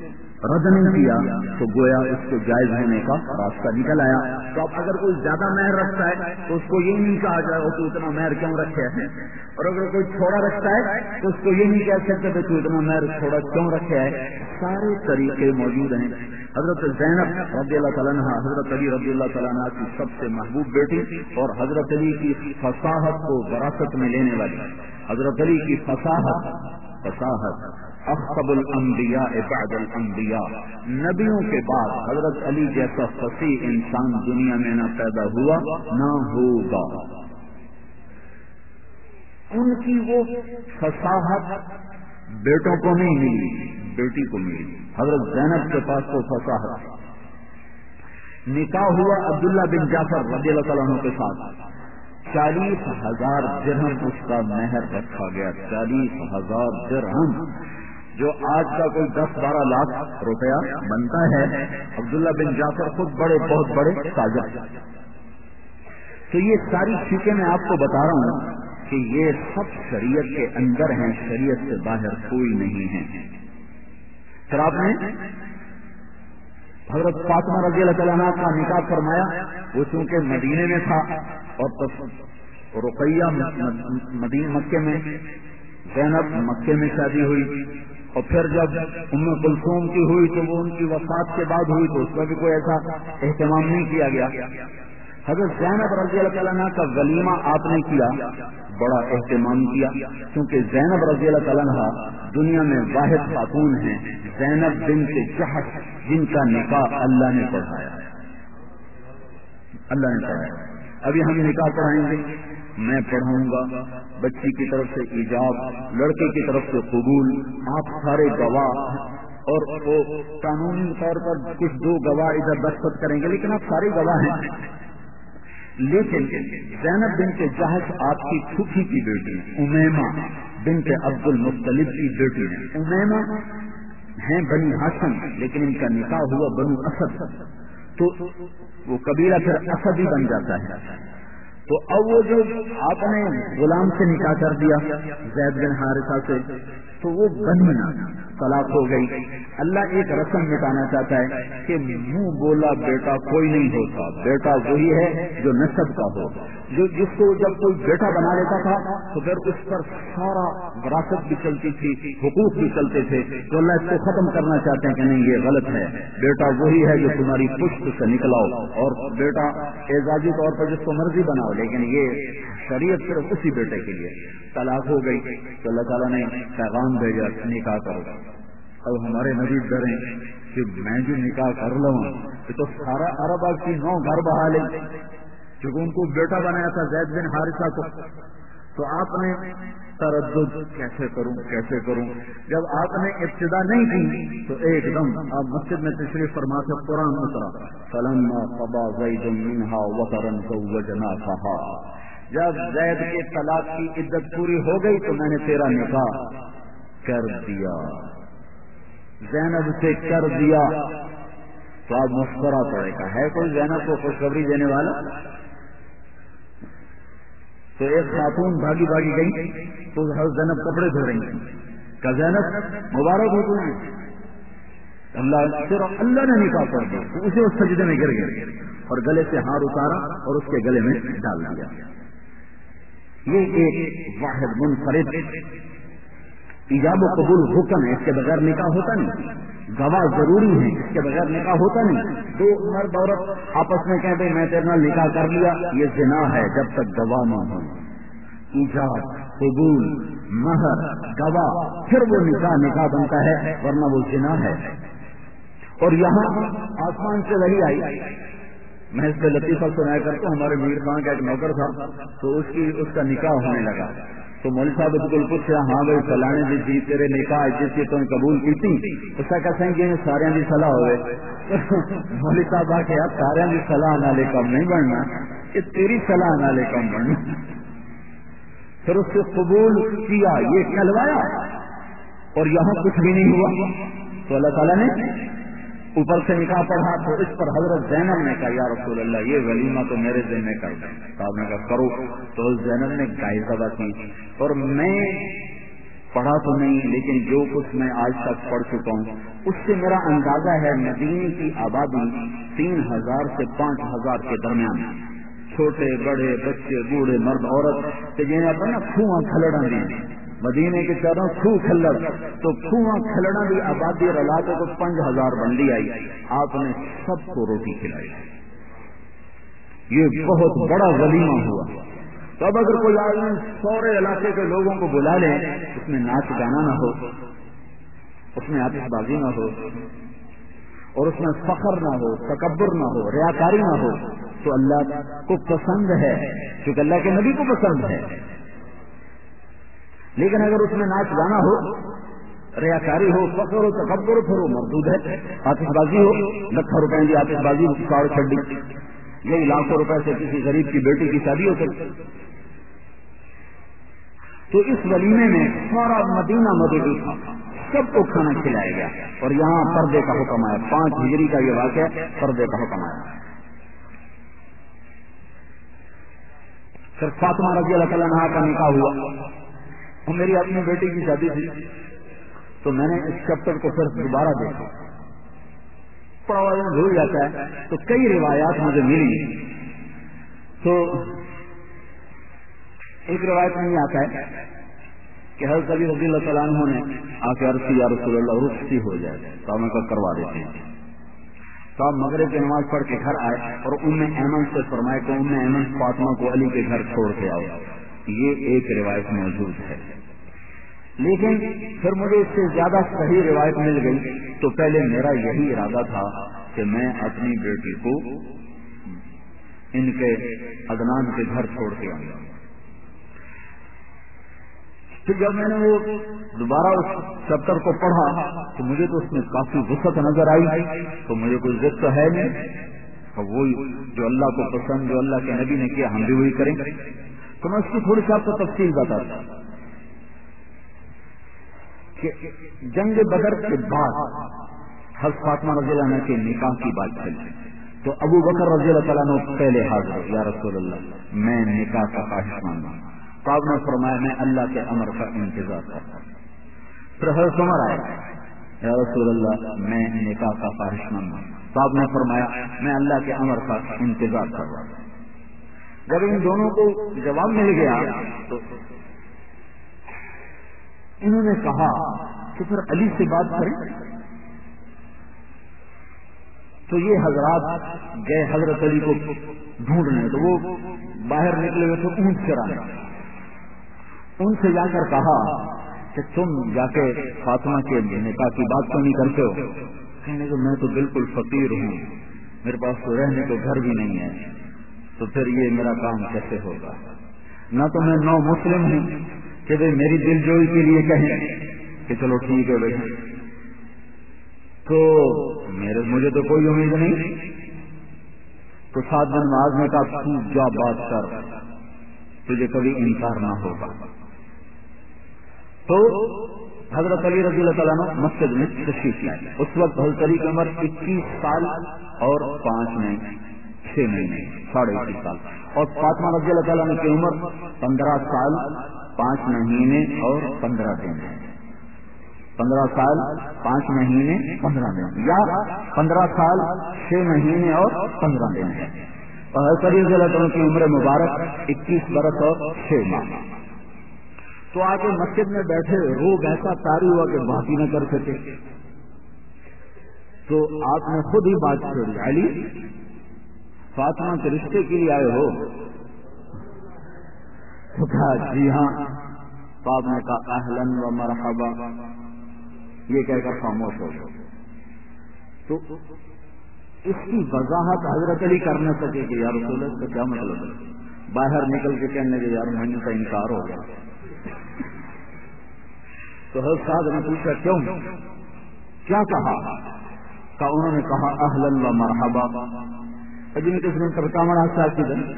S2: رد نہیں کیا تو گویا اس کو جائز ہونے کا راستہ نکل آیا. تو اب اگر کوئی زیادہ مہر رکھتا ہے تو اس کو یہ نہیں کہا جائے تو اتنا مہر کیوں رکھے ہے, اور اگر کوئی چھوڑا رکھتا ہے تو اس کو یہ نہیں کہہ سکتے کہ تو اتنا مہر چھوڑا کیوں رکھے ہے. سارے طریقے موجود ہیں. حضرت زینب رضی اللہ تعالیٰ عنہ حضرت علی رضی اللہ تعالیٰ عنہ کی سب سے محبوب بیٹی اور حضرت علی کی فصاحت کو وراثت میں لینے والی. حضرت علی کی فصاحت اخطب الانبیاء بعد الانبیاء, نبیوں کے بعد حضرت علی جیسا فصیح انسان دنیا میں نہ پیدا ہوا نہ ہوگا. ان کی وہ فصاحت بیٹوں کو نہیں ملی, بیٹی کو ملی. حضرت زینب کے پاس تو فصاحت. نکاح ہوا عبداللہ بن جعفر رضی اللہ تعالیٰ عنہ کے ساتھ. 40,000 درہم اس کا مہر رکھا گیا. 40,000 درہم جو آج کا کوئی 10-12 لاکھ روپیہ بنتا ہے. عبداللہ بن جعفر خود بہت بڑے تاجر. تو یہ ساری چیزیں میں آپ کو بتا رہا ہوں کہ یہ سب شریعت کے اندر ہیں, شریعت سے باہر کوئی نہیں ہے. پھر آپ نے حضرت فاطمہ رضی اللہ تعالیٰ عنہ کا نکاح فرمایا. وہ چونکہ مدینے میں تھا اور رقیہ مکے میں, زینب مکے میں شادی ہوئی. اور پھر جب ام کلثوم کی ہوئی تو وہ ان کی وفات کے بعد ہوئی تو اس کا بھی کوئی ایسا اہتمام نہیں کیا گیا. حضرت زینب رضی اللہ تعالیٰ عنہ کا ولیمہ آپ نے کیا, بڑا اہتمام کیا, کیونکہ زینب رضی اللہ تعالیٰ عنہ دنیا میں واحد خاتون ہیں, زینب بنت جحش, جن کا نکاح اللہ نے پڑھایا. اللہ نے پڑھایا. ابھی ہم نکاح پڑھائیں گے, میں پڑھاؤں گا. بچی کی طرف سے ایجاب, لڑکے کی طرف سے قبول, آپ سارے گواہ, اور وہ قانونی طور پر کچھ 2 گواہ ادھر دستخط کریں گے, لیکن آپ سارے گواہ ہیں. لیکن زینب بنت جحش آپ کی پھوپھی کی بیٹی, امیمہ بنت عبد المطلب کی بیٹی ہے. امیمہ ہیں بنی ہاشم, لیکن ان کا نکاح ہوا بنو اسد, تو وہ قبیلہ پھر اسد ہی بن جاتا ہے. تو اب وہ جو آپ نے غلام سے نکاح کر دیا زید بن حارثہ سے, تو وہ بننا طلاق ہو گئی. اللہ ایک رسم مٹانا چاہتا ہے کہ منہ بولا بیٹا کوئی نہیں ہوتا, بیٹا وہی ہے جو نسب کا ہو. جس کو جب کوئی بیٹا بنا لیتا تھا تو پھر اس پر سارا وراثت بھی چلتی تھی, حقوق بھی چلتے تھے. تو اللہ اس کو ختم کرنا چاہتے ہیں کہ نہیں, یہ غلط ہے. بیٹا وہی ہے جو تمہاری پشت سے نکلاؤ, اور بیٹا اعزازی طور پر جس کو مرضی بناؤ, لیکن یہ شریعت صرف اسی بیٹے کے لیے. طلاق ہو گئی تو اللہ تعالیٰ نے پیغام بھیجا نکاح کرو. اب ہمارے نبی ڈریں کہ میں جو نکاح کر لوں تو سارا عرب کی 9 گھر بہا لیں, کیونکہ ان کو بیٹا بنایا تھا زید بن حارثہ کو. تو آپ نے تردد, کیسے کروں. جب آپ نے ابتدا نہیں کی تو ایک دم آپ مسجد میں تشریف فرما سے قرآن اترا, فلما قضى زید منها وطرا زوجناكها. جب زید کے طلاق کی عدت پوری ہو گئی تو میں نے تیرا نکاح کر دیا, زینب سے کر دیا. تو آپ مسکرا پڑے گا, ہے کوئی زینب کو خوشخبری دینے والا؟ تو ایک خاتون بھاگی گئی تو حضرت زینب کپڑے دھو رہی تھی. کہ زینب مبارک ہو تمہیں, اللہ نے نکاح کر دیا. تو اسے اس سجدے میں گر گئے اور گلے سے ہار اتارا اور اس کے گلے میں ڈال دیا. یہ ایک واحد منفرد ایجاب و قبول حکم ہے, اس کے بغیر نکاح ہوتا نہیں. گواہ ضروری ہے, اس کے بغیر نکاح ہوتا نہیں. 2 مرد عورت آپس میں کہتے ہیں میں تیرے نال نکاح کر لیا, یہ زنا ہے جب تک گواہ نہ ہو. ایجاب, قبول, مہر, گواہ, پھر وہ نکاح بنتا ہے, ورنہ وہ زنا ہے. اور یہاں آسمان سے وحی آئی. میں اس پہ لطیفہ سنایا کرتا ہوں. ہمارے میر خان کا ایک نوکر تھا, تو اس کا نکاح ہونے لگا. تو مولوی صاحب بالکل پوچھا, ہاں بھائی فلانے جی تیرے نکاح جس کی تم قبول کی تھی, اس کا کہتے ہیں کہ سارے کی صلاح ہوئے. مولوی صاحب آ کے یار سارے کی صلاح نالے کم نہیں بڑھنا, یہ تیری صلاح نالے کم بڑھنا. پھر اس سے قبول کیا, یہ کہلوایا, اور یہاں کچھ بھی نہیں ہوا. تو اللہ تعالیٰ نے اوپر سے نکاح پڑھا. تو اس پر حضرت زینب نے کہا یا رسول اللہ یہ ولیمہ تو میرے ذمہ کر دیں. صاحب نے کہا کرو. تو زینب نے گائے ذبح کی, اور میں پڑھا تو نہیں لیکن جو کچھ میں آج تک پڑھ چکا ہوں اس سے میرا اندازہ ہے مدینے کی آبادی 3000 سے 5000 کے درمیان، چھوٹے بڑے بچے بوڑھے مرد عورت کہ جنہیں اپنا نا کھواں کھلڑا دیں مدینے کے چاروں کھو کھلڑ، تو کھواں کھلڑا بھی آبادی اور علاقے کو 5000 بندی آئی، آپ نے سب کو روٹی کھلائی، یہ بہت بڑا ولیمہ ہوا۔ تو اب اگر کوئی آدمی سورے علاقے کے لوگوں کو بلا لے، اس میں ناچ گانا نہ ہو، اس میں آتش بازی نہ ہو، اور اس میں فخر نہ ہو، تکبر نہ ہو، ریاکاری نہ ہو، تو اللہ کو پسند ہے، کیونکہ اللہ کے نبی کو پسند ہے۔ لیکن اگر اس میں ناچ گانا ہو، ریاکاری ہو، فخر ہو، تکبر ہو، پھر وہ مردود ہے۔ آتش بازی ہو، لکھوں روپے کی آتش بازی کاڑ چھڑی، یہی لاکھوں روپے سے کسی غریب کی بیٹی کی شادی ہو سکتی۔ تو اس ولیمے میں سارا مدینہ مدعو تھا، سب کو کھانا کھلایا گیا، اور یہاں پردے کا حکم آیا۔ 5 ہجری کا یہ واقعہ، پردے کا حکم آیا۔ پھر فاطمہ رضی اللہ تعالیٰ عنہا کا نکاح ہوا، اور میری اپنی بیٹی کی شادی تھی، تو میں نے اس چیپٹر کو پھر دوبارہ دیکھا، پڑا ہوا بھول جاتا ہے، تو کئی روایات مجھے ملی۔ تو ایک روایت میں یہ آتا ہے کہ حضرت علی رضی اللہ تعالیٰ عنہ نے آ کے عرض کی یا رسول اللہ رخصتی ہو جائے تو ہمیں کروا دیتے ہیں۔ تو آپ مغرب کی نماز پڑھ کے گھر آئے اور ام ایمن سے فرمائے کہ ام ایمن فاطمہ کو علی کے گھر چھوڑ کے آؤ، یہ ایک روایت موجود ہے۔ لیکن پھر مجھے اس سے زیادہ صحیح روایت مل گئی، تو پہلے میرا یہی ارادہ تھا کہ میں اپنی بیٹی کو ان کے عدنان کے گھر چھوڑ کے آؤں گا۔ پھر جب میں نے وہ دوبارہ اس چیپٹر کو پڑھا تو مجھے تو اس میں کافی وسعت نظر آئی، تو مجھے کوئی ضد تو ہے نہیں، اور وہی جو اللہ کو پسند، جو اللہ کے نبی نے کیا، ہم بھی وہی کریں۔ تو میں اس کی تھوڑی سی آپ کو تفصیل بتاتا ہوں کہ جنگ بدر کے بعد حضرت فاطمہ رضی اللہ عنہ کے نکاح کی بات چلی، تو ابو بکر رضی اللہ تعالیٰ عنہ پہلے حاضر، یا رسول اللہ میں نکاح کا خواہش مند ہوں۔ تو آپ نے فرمایا میں اللہ کے امر کا انتظار کرتا ہوں۔ پھر حضرت عمر آئے، یا رسول اللہ میں نکاح کا خواہش مند ہوں۔ تو آپ نے فرمایا میں اللہ کے امر کا انتظار کر رہا ہوں۔ جب ان دونوں کو جواب مل گیا تو انہوں نے کہا کہ پھر علی سے بات کریں۔ تو یہ حضرات گئے حضرت علی کو ڈھونڈنے، تو وہ باہر نکلے ہوئے تھے اونٹ چرانے، ان سے جا کر کہا کہ تم جا کے فاطمہ کے نکاح کی بات کیوں نہیں کرتے ہو؟ کہنے کہ میں تو بالکل فقیر ہوں، میرے پاس تو رہنے کو گھر بھی نہیں ہے، تو پھر یہ میرا کام کیسے ہوگا؟ نہ تو میں نو مسلم ہوں کہ بھائی میری دل جوئی کے لیے کہیں کہ چلو ٹھیک ہے بھائی، تو مجھے تو کوئی امید نہیں۔ تو 7 دن بعد میں کہا تو جا بات کر، تجھے کبھی انکار نہ ہوگا۔ تو حضرت علی رضی اللہ تعالیٰ عنہ مسجد میں تشریف لائے۔ اس وقت حضرت علی کی عمر 21 سال اور 6 مہینے 21.5 سال، اور فاطمہ رضی اللہ تعالیٰ عنہ کی عمر 15 سال 5 مہینے اور 15 دن ہے۔ 15 سال 5 مہینے 15 دن، یا 15 سال 6 مہینے اور 15 دن ہے۔ اور حضرت علی رضی اللہ عنہ کی عمر مبارک 21 برس اور 6 ماہ۔ تو آگے مسجد میں بیٹھے روب ایسا طاری ہوا کہ بات ہی نہ کر سکے، تو آپ نے خود ہی بات چھوڑی، علی فاطمہ کے رشتے کے لیے آئے ہو؟ تو کہا جی ہاں۔ تو آپ نے کہا اہلاً و مرحبا، یہ کہہ کر خاموش ہو گئے۔ تو اس کی وضاحت حضرت علی کر نہ سکے کہ یا رسول اللہ کا کیا مطلب ہے، باہر نکل کے کہنے کے یار مجھے کا انکار ہو گیا۔ تو حضرت صاحب نے پوچھا کیوں، کیا کہا؟ انہوں نے کہا اہلاً و مرحبا، جن کس نے ترکامڑا صاحب کی دن۔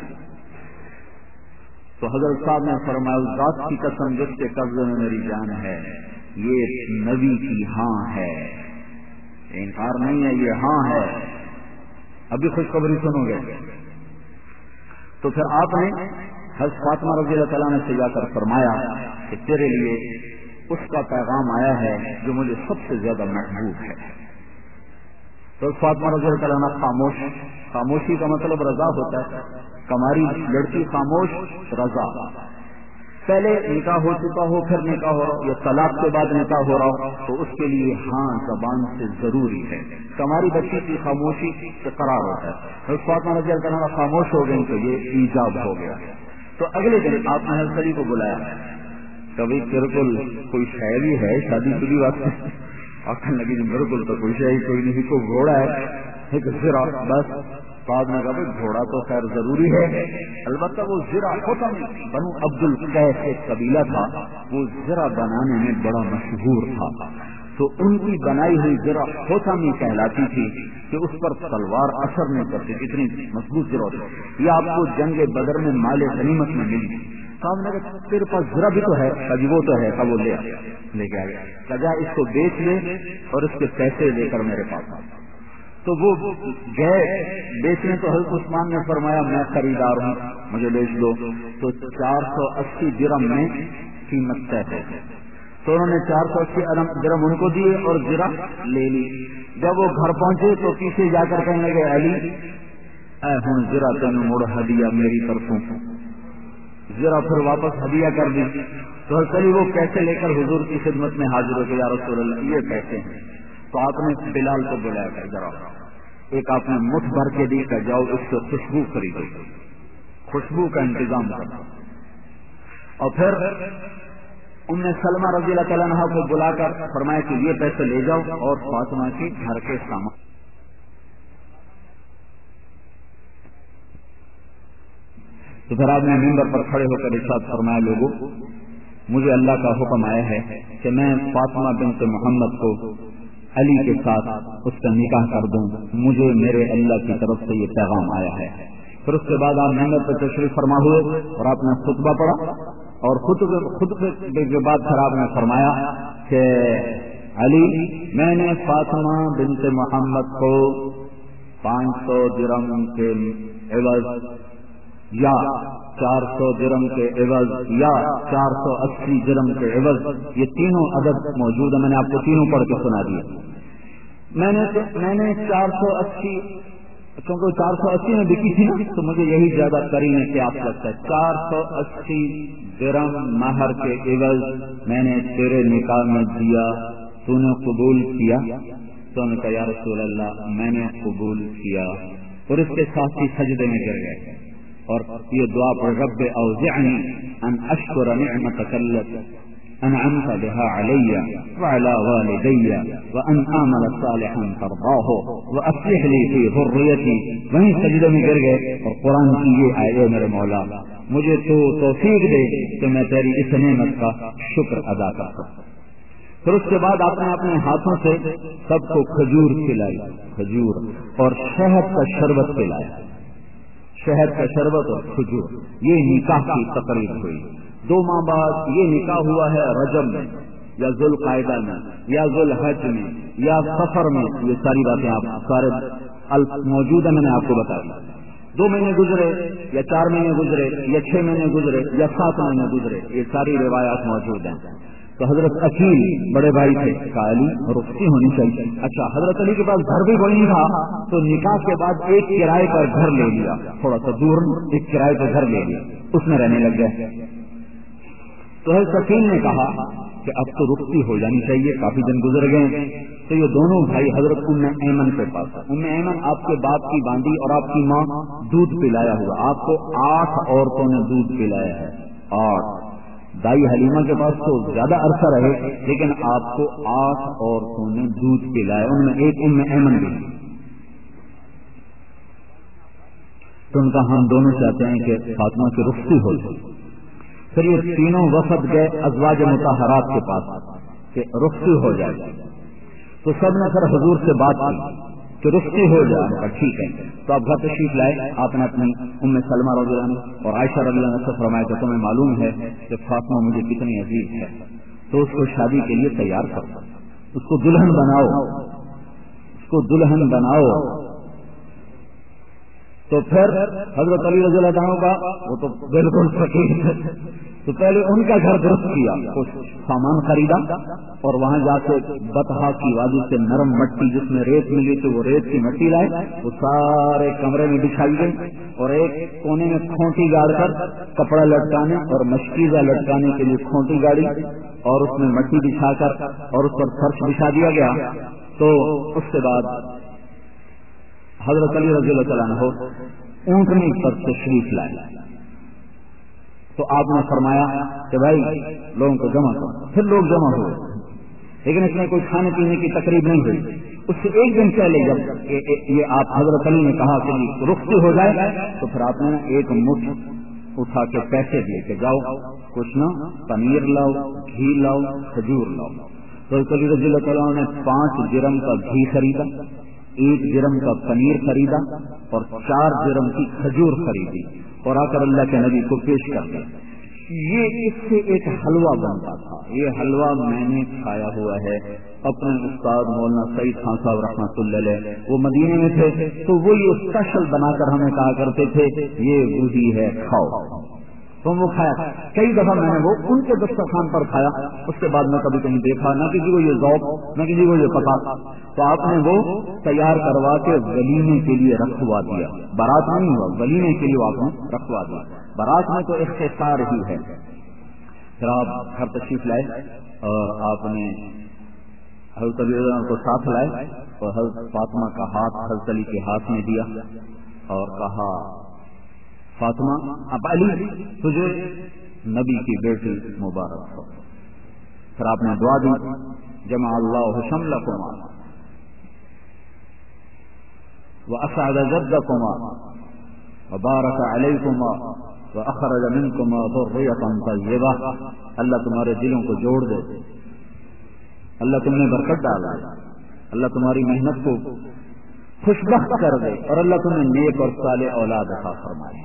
S2: تو حضرت صاحب نے فرمایا اس ذات کی قسم جس کے قبضے میں میری جان ہے، یہ نبی کی ہاں ہے، انکار نہیں ہے، یہ ہاں ہے، ابھی خوشخبری سنو گے۔ تو پھر آپ نے حضرت فاطمہ رضی اللہ تعالیٰ نے سے جا کر فرمایا کہ تیرے لیے اس کا پیغام آیا ہے جو مجھے سب سے زیادہ محبوب ہے. تو فاطمہ رضی اللہ عنہ خاموش. خاموشی کا مطلب رضا ہوتا ہے. کماری لڑکی خاموش، رضا. پہلے نکاح ہو چکا ہو، پھر نکاح ہو رہا ہو، یا طلاق کے بعد نکاح ہو رہا ہو، تو اس کے لیے ہاں زبان سے ضروری ہے. کماری بچی کی خاموشی سے قرار ہوتا ہے. فاطمہ رضی اللہ عنہ خاموش ہو گئی تو یہ ایجاب ہو گیا. تو اگلے دن آپ نے حضرت علی کو بلایا. کبھی بالکل کوئی شاعری ہے شادی شدی واسطے آخر لگی بالکل تو کوئی شاعری کوئی نہیں، کوئی گھوڑا ہے ایک زرا. بس بعد میں کہا گھوڑا تو خیر ضروری ہے. البتہ وہ زرا ہوتا نہیں، بنو عبد القیس ایک قبیلہ تھا، وہ زرا بنانے میں بڑا مشہور تھا. تو ان کی بنائی ہوئی زرا ہوتامی کہلاتی تھی کہ اس پر تلوار اثر نہیں کرتی، اتنی مضبوط زرا ہوتی. یہ آپ کو جنگ بدر میں مال غنیمت میں ملی. صاحب نے کہا تیرے پاس زرا بھی تو ہے. کبھی وہ تو ہے. کب وہ لے کے آ گیا. کہا اس کو بیچ لے اور اس کے پیسے لے کر میرے پاس آ. تو وہ گئے بیچنے. تو حضرت عثمان نے فرمایا میں خریدار ہوں، مجھے بیچ دو. تو 480 درہم میں قیمت طے ہے. تو انہوں نے 480 درہم ان کو دیے اور زرا لے لی. جب وہ گھر پہنچے تو پیچھے جا کر کہنے لگے علی اے ہوں زرا تین مڑ ہدیہ میری طرفوں. زرا پھر واپس ہدیہ کر دی. تو علی وہ پیسے لے کر حضور کی خدمت میں حاضر ہو کے یا رسول اللہ یہ پیسے ہیں. تو آپ نے بلال کو بلایا کہ ذرا ایک آپ نے مٹھ بھر کے دی کہ جاؤ اس سے خوشبو خریدو، خوشبو کا انتظام کرو. اور پھر ام سلمہ رضی اللہ تعالیٰ عنہ کو بلا کر فرمایا کہ یہ پیسے لے جاؤ اور فاطمہ کی گھر کے سامان. تو پھر آپ نے ممبر پر کھڑے ہو کر ارشاد فرمایا لوگوں مجھے اللہ کا حکم آیا ہے کہ میں فاطمہ بنت محمد کو علی کے ساتھ اس کا نکاح کر دوں. مجھے میرے اللہ کی طرف سے یہ پیغام آیا ہے. پھر اس کے بعد آپ ممبر پر تشریف فرما ہوئے اور آپ نے خطبہ پڑھا اور خطبے کے بعد پھر آپ نے فرمایا کہ علی میں نے فاطمہ بنت محمد کو 500 درہم کے عوض یا 400 درہم کے عوض یا 480 درہم کے عوض، یہ تینوں عدد موجود ہیں. میں نے آپ کو تینوں پڑھ کے سنا دیا. میں نے 480 کیونکہ 480 میں بکی تھی نا تو مجھے یہی زیادہ قرینے سے آپ لگتا ہے. 480 درہم مہر کے عوض میں نے تیرے نکاح میں دیا، تو نے قبول کیا؟ تو نے کہا یا رسول اللہ میں نے قبول کیا. اور اس کے ساتھ ہی سجدے میں گر گئے اور یہ دعا پڑھ رب اوزعنی ان اشکر نعمتک التی انعمت بها علی وعلى والدی وان اعمل صالحا ترضاه واصلح لي في ذریتی. وہیں سجدے میں گر گئے اور قرآن کی یہ آئے میرے مولا مجھے تو توفیق دے کہ میں تیری اس نعمت کا شکر ادا کر سکوں. پھر اس کے بعد آپ نے اپنے ہاتھوں سے سب کو کھجور کھلائی، کھجور اور شہد کا شربت پلایا. شہد کا شربت اور کھجور. یہ نکاح کی تقریب ہوئی. 2 ماہ بعد یہ نکاح ہوا ہے رجب میں یا ذوالقعدہ میں یا ذوالحج میں یا سفر میں. یہ ساری باتیں آپ سارے موجود ہیں، میں نے آپ کو بتایا. 2 مہینے گزرے یا 4 مہینے گزرے یا 6 مہینے گزرے یا 7 مہینے گزرے، یہ ساری روایات موجود ہیں. تو حضرت عقیل بڑے بھائی تھے کہ علی رخصتی ہونی چاہیے. اچھا حضرت علی کے پاس گھر بھی کوئی نہیں تھا تو نکاح کے بعد ایک کرائے پر گھر لے لیا، تھوڑا سا دور ایک کرائے پر گھر لے لیا، اس میں رہنے لگ گئے. تو حضرت عقیل نے کہا کہ اب تو رخصتی ہو جانی چاہیے، کافی دن گزر گئے. تو یہ دونوں بھائی حضرت ام ایمن کے پاس. ام ایمن آپ کے باپ کی باندھی اور آپ کی ماں دودھ پلایا ہوا. آپ کو 8 عورتوں نے دودھ پلایا ہے. 8 دائی حلیمہ کے پاس تو زیادہ عرصہ رہے لیکن آپ کو 8 عورتوں نے دودھ پلایا، ان میں ایک ام ایمن بھی. تو ان کا ہم دونوں چاہتے ہیں کہ فاطمہ کی رخصتی ہو جائے. پھر یہ تینوں وفد گئے ازواج مطہرات کے پاس کہ رخصتی ہو جائے. تو سب نے پھر حضور سے بات کی کہ رخصتی ہو جائے. ٹھیک ہے. تو آپ گھر تشریف لائے. آپ نے اپنی ام سلمہ رضی اللہ عنہ اور عائشہ رضی اللہ عنہ سے فرمایا کہ تمہیں معلوم ہے کہ فاطمہ مجھے کتنی عزیز ہے، تو اس کو شادی کے لیے تیار کرو، اس کو دلہن بناؤ، اس کو دلہن بناؤ. تو پھر حضرت علی رضی اللہ عنہ کا وہ تو بالکل فقیر تھے، تو پہلے ان کا گھر درست کیا، کچھ سامان خریدا اور وہاں جا کے بطحا کی وادی سے نرم مٹی جس میں ریت ملی تھی وہ ریت کی مٹی لائے، وہ سارے کمرے میں بچھائی گئی اور ایک کونے میں کھونٹی گاڑ کر کپڑا لٹکانے اور مشکیزہ لٹکانے کے لیے کھونٹی گاڑی اور اس میں مٹی بچھا کر اور اس پر فرش بچھا دیا گیا۔ تو اس کے بعد حضرت علی رضی اللہ تعالیٰ عنہ اونٹنی پر تشریف لائے، تو آپ نے فرمایا کہ بھائی لوگوں کو جمع کرو، پھر لوگ جمع ہوئے، لیکن اس میں کوئی کھانے پینے کی تقریب نہیں ہوئی۔ اس سے ایک دن پہلے جب یہ آپ حضرت علی نے کہا کہ رخصتی ہو جائے تو پھر آپ نے ایک مٹھ اٹھا کے پیسے دیے کہ جاؤ کچھ نہ پنیر لاؤ، گھی لاؤ، کھجور لاؤ۔ تو علی رضی اللہ تعالیٰ نے 5 درم کا گھی خریدا، 1 درم کا پنیر خریدا اور 4 درم کی کھجور خریدی اور آ کر اللہ کے نبی کو پیش کر دیا۔ یہ اس سے ایک حلوہ بنتا تھا، یہ حلوہ میں نے کھایا ہوا ہے، اپنے استاد مولانا سعید خان صاحب رحمۃ اللہ علیہ وہ مدینے میں تھے تو وہ یہ اسپیشل بنا کر ہمیں کہا کرتے تھے یہ وہی ہے کھاؤ، تو وہ کھایا۔ کئی دفعہ میں نے وہ ان کے دسترخوان پر کھایا، اس کے بعد میں کبھی کہیں دیکھا نہ کسی کو یہ ذوق نہ کسی کو یہ پتا، تو آپ نے وہ تیار کروا کے ولیمے کے لیے رکھوا دیا، بارات نہیں ہوا، ولیمے کے لیے آپ نے رکھوا دیا۔ بارات میں تو اختصار ہی ہے۔ پھر آپ گھر تشریف لائے اور آپ نے حضرت علی کو ساتھ لائے اور حضرت فاطمہ کا ہاتھ حضرت علی کے ہاتھ میں دیا اور کہا فاطمہ اب علی تجھے نبی کی بیٹی مبارک ہو۔ پھر آپ نے دعا دی جمع اللہ شملکما واسعد جدکما وبارک علیکما واخرج منکما ذریۃ طیبہ، اللہ تمہارے دلوں کو جوڑ دے، اللہ تم نے برکت ڈالا، اللہ تمہاری محنت کو خوشبخت کر دے اور اللہ تمہیں نیک اور صالح اولاد عطا فرمائے۔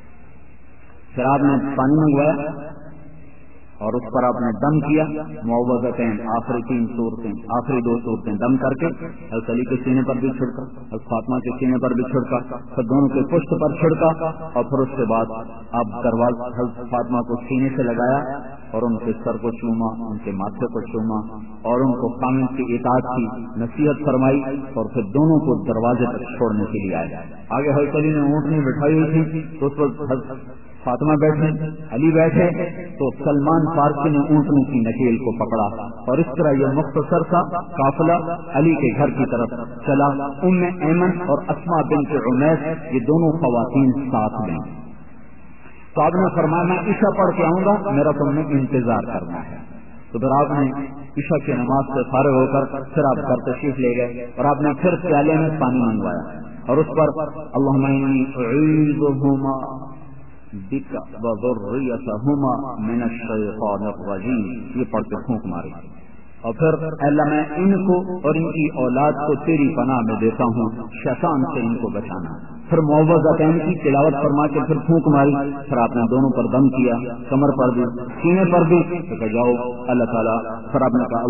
S2: پھر آپ نے پانی منگوایا اور اس پر آپ نے دم کیا، معوذتین آخری 3 صورتیں، آخری 2 صورتیں دم کر کے حضرت علی کے سینے پر بھی چھڑکا، حضرت فاطمہ کے سینے پر بھی چھڑکا، پھر دونوں کے پشت پر چھڑکا اور پھر اس کے بعد آپ دروازہ حضرت فاطمہ کو سینے سے لگایا اور ان کے سر کو چوما، ان کے ماتھے کو چوما اور ان کو قانون کی اطاعت کی نصیحت فرمائی اور پھر دونوں کو دروازے تک چھوڑنے کے لیے آئے۔ آگے حضرت علی نے اونٹنی بٹھائی ہوئی تھی تو اس وقت فاطمہ بیٹھے، علی بیٹھے، تو سلمان فارسی نے اونٹنی کی نکیل کو پکڑا اور اس طرح یہ مختصر سا قافلہ علی کے گھر کی طرف چلا۔ ام ایمن اور اسماء بنت عمیس یہ دونوں خواتین ساتھ میں، تو آپ نے فرمایا میں عشاء پڑھ کے آؤں گا، میرا تم نے انتظار کرنا ہے۔ تو پھر آپ نے عشاء کی نماز سے فارغ ہو کر پھر آپ گھر تشریف لے گئے اور آپ نے پھر پیالے میں پانی منگوایا اور اس پر اللہم انی اعوذہما بک وذریتہما من الشیطان الرجیم یہ پڑھ کے پھونک ماری اور پھر اللہ میں ان کو اور ان کی اولاد کو تیری پناہ میں دیتا ہوں، شیطان سے ان کو بچانا۔ پھر معوذتین کی تلاوت فرما کے پھر پھونک ماری، پھر آپ نے دونوں پر دم کیا، کمر پر بھی سینے پر بھی، تو کہ جاؤ اللہ تعالیٰ، پھر آپ نے کہا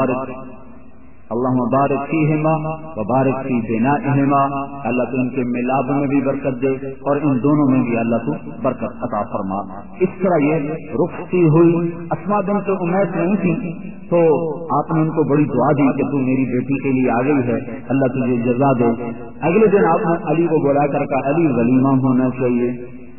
S2: اللہم بارک فیہما وبارک فی بنائہما، اللہ تو ان کے ملاب میں بھی برکت دے اور ان دونوں میں بھی اللہ تو برکت عطا فرما۔ اس طرح یہ رخصتی ہوئی۔ اسماء بنت عمیس نہیں تھی تو آپ نے ان کو بڑی دعا دی کہ تو میری بیٹی کے لیے آ گئی ہے، اللہ تجھے جزا دے۔ اگلے دن آپ نے علی کو بلا کر کہا علی ولیمہ ہونا چاہیے،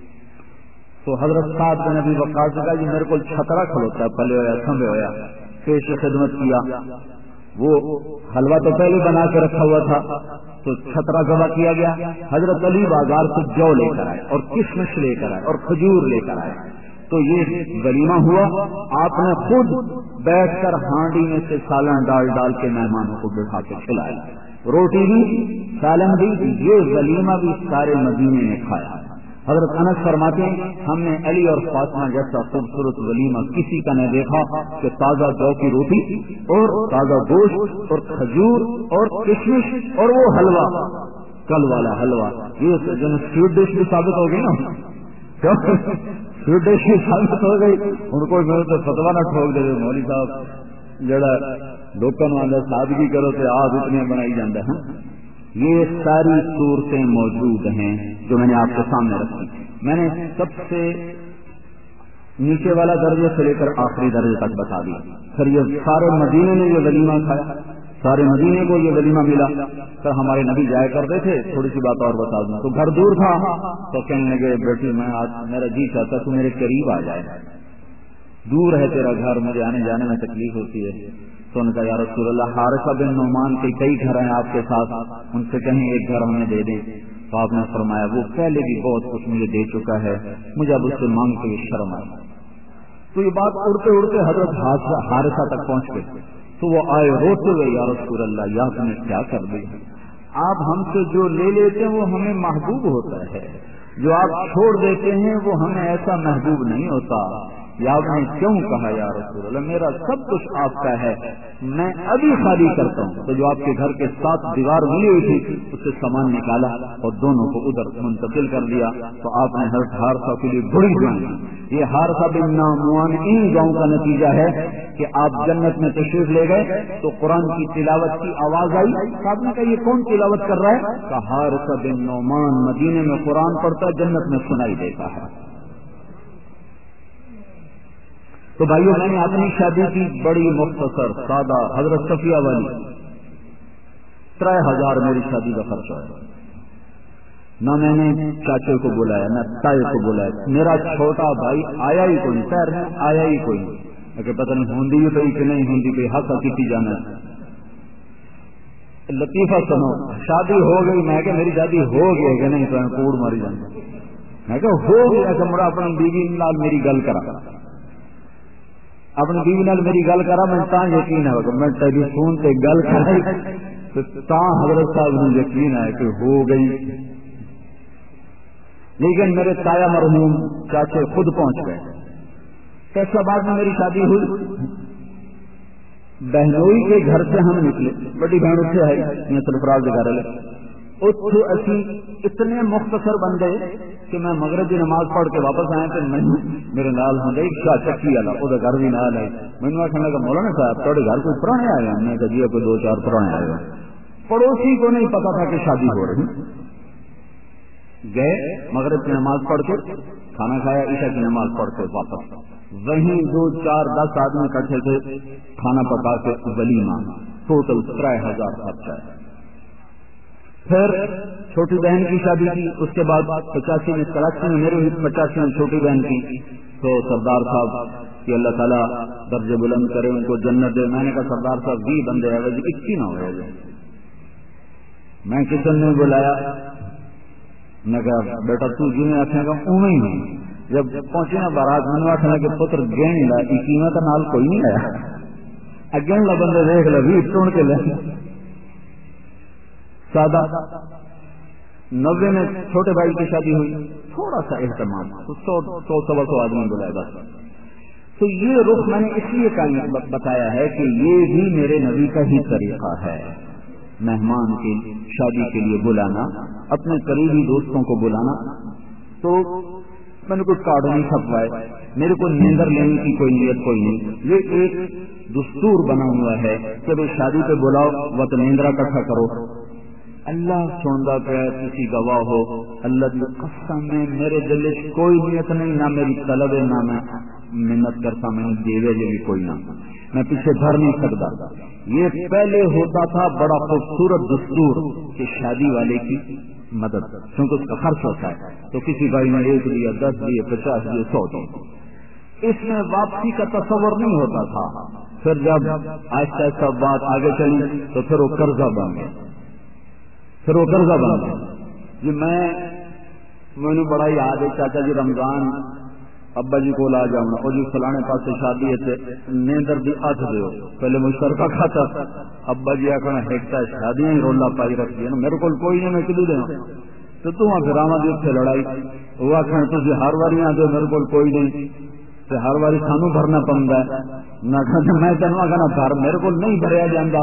S2: تو حضرت سعد بن ابی وقاص نے کہا جی میرے کو چھترا کھلوتا ہے، پلے ہویا سنبھے ہویا، پیش خدمت کیا، وہ حلوہ تو پہلے بنا کے رکھا ہوا تھا تو چھترا ذبح کیا گیا۔ حضرت علی بازار سے جو لے کر آئے اور کشمش لے کر آئے اور کھجور لے کر آئے، تو یہ ولیمہ ہوا۔ آپ نے خود بیٹھ کر ہانڈی میں سے سالن ڈال ڈال کے مہمانوں کو بٹھا کے کھلایا، روٹی بھی سالن بھی، یہ ولیمہ بھی سارے مدینے نے کھایا۔ حضرت انس فرماتے ہیں ہم نے علی اور فاطمہ جیسا خوبصورت ولیمہ کسی کا نہیں دیکھا کہ تازہ جو کی روٹی اور تازہ گوشت اور کھجور اور کشمش اور وہ حلوہ، کل والا حلوہ، یہ سویٹ ڈش بھی ثابت ہو گئی نا، سویٹ ڈش بھی ثابت ہو گئی۔ ان کو فتوا نہ ٹھوک دے مولوی صاحب جڑا لوکاں نوں سادگی کرو تے آج اتنے بنائی جاندے ہیں، یہ ساری صورتیں موجود ہیں جو میں نے آپ کے سامنے رکھی. میں نے سب سے نیچے والا درجے سے لے کر آخری درجے تک بتا دیا. پھر یہ سارے مدینے نے یہ ولیمہ کھایا, سارے مدینے کو یہ ولیمہ ملا. پھر ہمارے نبی جایا کرتے تھے, تھوڑی سی بات اور بتا دوں, تو گھر دور تھا تو کہنے لگے بیٹی میں آج میرا جی چاہتا تو میرے قریب آ جائے, دور ہے تیرا گھر, مجھے آنے جانے میں تکلیف ہوتی ہے. تو ان کا یا رسول اللہ حارثہ بن نعمان کے کئی گھر ہیں آپ کے ساتھ, ان سے کہیں ایک گھر ہمیں دے دیں. تو آپ نے فرمایا وہ پہلے بھی بہت کچھ مجھے دے چکا ہے, مجھے اب اس سے مانگتے ہوئے شرم آئی. تو یہ بات اڑتے اڑتے حضرت حارثہ تک پہنچ گئی. تو وہ آئے روتے ہوئے, یا رسول اللہ یا تم نے کیا کر دیا, آپ ہم سے جو لے لیتے ہیں وہ ہمیں محبوب ہوتا ہے, جو آپ چھوڑ دیتے ہیں وہ ہمیں ایسا محبوب نہیں ہوتا. یا آپ نے کیوں کہا یا رسول اللہ میرا سب کچھ آپ کا ہے, میں ابھی خالی کرتا ہوں. تو جو آپ کے گھر کے ساتھ دیوار ملی ہوئی تھی اس سے سامان نکالا اور دونوں کو ادھر منتقل کر دیا. تو آپ نے حضرت حارثہ کے لیے بڑی دعائیں. یہ حارثہ بن نعمان ان دعاؤں کا نتیجہ ہے کہ آپ جنت میں تشریف لے گئے تو قرآن کی تلاوت کی آواز آئی. آپ نے کہا یہ کون تلاوت کر رہا ہے؟ کہ حارثہ بن نعمان مدینے میں قرآن پڑھتا ہے, جنت میں سنائی دیتا ہے. تو بھائیو میں نے اپنی شادی کی بڑی مختصر سادہ حضرت صفیہ والی 3000 میری شادی کا خرچہ ہے. نہ میں نے چاچے کو بلایا نہ تائے کو بلایا, میرا چھوٹا بھائی آیا ہی کوئی, پیر میں آیا ہی کوئی, کہ پتہ نہیں ہوندی بھی پئی کہ نہیں ہوندی پئی, حق کیتی جانا ہے. لطیفہ سنو, شادی ہو گئی, میں کہ میری شادی ہو گئی کہ نہیں, تو کوڑ ماری جانا. میں کہ ہو گیا کہ مڑا اپنی بیوی نال میری گل کرا, اپنی بیوی نال میری گل کرا, میں تا یقین ہے کہ میں ٹیلی فون تے گل کرائی تو تا حضرت صاحب نے یقین ہے کہ ہو گئی. لیکن میرے تایا مرحوم چاچے خود پہنچ گئے. فیصلہ میں میری شادی ہوئی, بہنوئی کے گھر سے ہم نکلے, بڑی بہن سے آئی, میں سرفراز کے گھر لے اتو اسی اتنے مختصر بندے کہ میں مغرب کی نماز پڑھ کے واپس آیا تو میرے نال ہوں گئی شاہ چکی والا, وہ گھر بھی نال آئی. مینو آخر لگا مولانا صاحب تھوڑے گھر کوئی پرانے آئے ہیں, میں کہا جی کوئی 2-4 پرانے آئے ہیں. پڑوسی کو نہیں پتا تھا کہ شادی ہو رہی. گئے مغرب کی نماز پڑھ کے, کھانا کھایا, عشاء کی نماز پڑھ کے واپس, وہیں 2-4-10 آدمی اکٹھے تھے, کھانا پکا کے ولیمہ, ٹوٹل 3000 خرچہ ہے. پھر چھوٹی بہن کی شادی کی, اس کے بعد 85 میں کراچی میں میرے 85 میں چھوٹی بہن کی. تو سردار صاحب کہ اللہ تعالیٰ درجے بلند کرے, ان کو جنت دے. میں نے کہا سردار صاحب 20 بندے آئے, 21 نہ ہوئے. میں کچن میں بلایا, میں کہا بیٹا تو جی میں آخر گا اویں ہی. جب پہنچے نا بارات میں نے آخر کہ پتر گہن لا قیمت نال کوئی نہیں آیا, اگن لا بندے دیکھ لو 20 چن کے لے. سادہ 90 میں چھوٹے بھائی کی شادی ہوئی, تھوڑا سا اہتمام, 100-125 آدمی بلائے بس. تو یہ رخ میں نے اس لیے بتایا ہے کہ یہ بھی میرے نبی کا ہی طریقہ ہے, مہمان کی شادی کے لیے بلانا, اپنے قریبی دوستوں کو بلانا. تو میں نے کچھ کارڈ نہیں چھپوائے, میرے کو نیندر لینے کی کوئی نیت کوئی نہیں. یہ ایک دستور بنا ہوا ہے کہ شادی پہ بلاؤ وقت نیندرا کٹھا کرو. اللہ سندا پہ کسی گواہ ہو, اللہ کی قسم میں میرے دل میں کوئی نیت نہیں, نہ میری طلب ہے نہ میں محنت کرتا, میں دیوے جو بھی کوئی نہ, میں پیچھے دھر نہیں سکتا. یہ پہلے ہوتا تھا بڑا خوبصورت دستور کہ شادی والے کی مدد, کیونکہ اس کا خرچ ہوتا ہے, تو کسی بھائی نے 1 دیا 10 دیے 50 دیے 100 دیے, اس میں واپسی کا تصور نہیں ہوتا تھا. پھر جب آہستہ آہستہ بات آگے چلی تو پھر وہ قرضہ بن گیا, جی میں بڑا یاد ہے چاچا جی رمضان ابا جی کو لا جاؤں, اور جی فلانے پاس سے شادی ہے نیندر بھی ہاتھ دو, پہلے مشترکہ کھاتا, ابا جی آخر ہیکتا شادیاں ہی رولا پائی رکھتی ہے نا, میرے کو کوئی نہیں, میں کدو دوں تو تم پھر آما دی اتنے لڑائی, وہ آخر تھی ہر باری آ دو, میرے کو کوئی نہیں, ہر باری سانو بھرنا پڑتا ہے. میں تینوں آخنا بھر, میرے کو نہیں بھریا جاتا.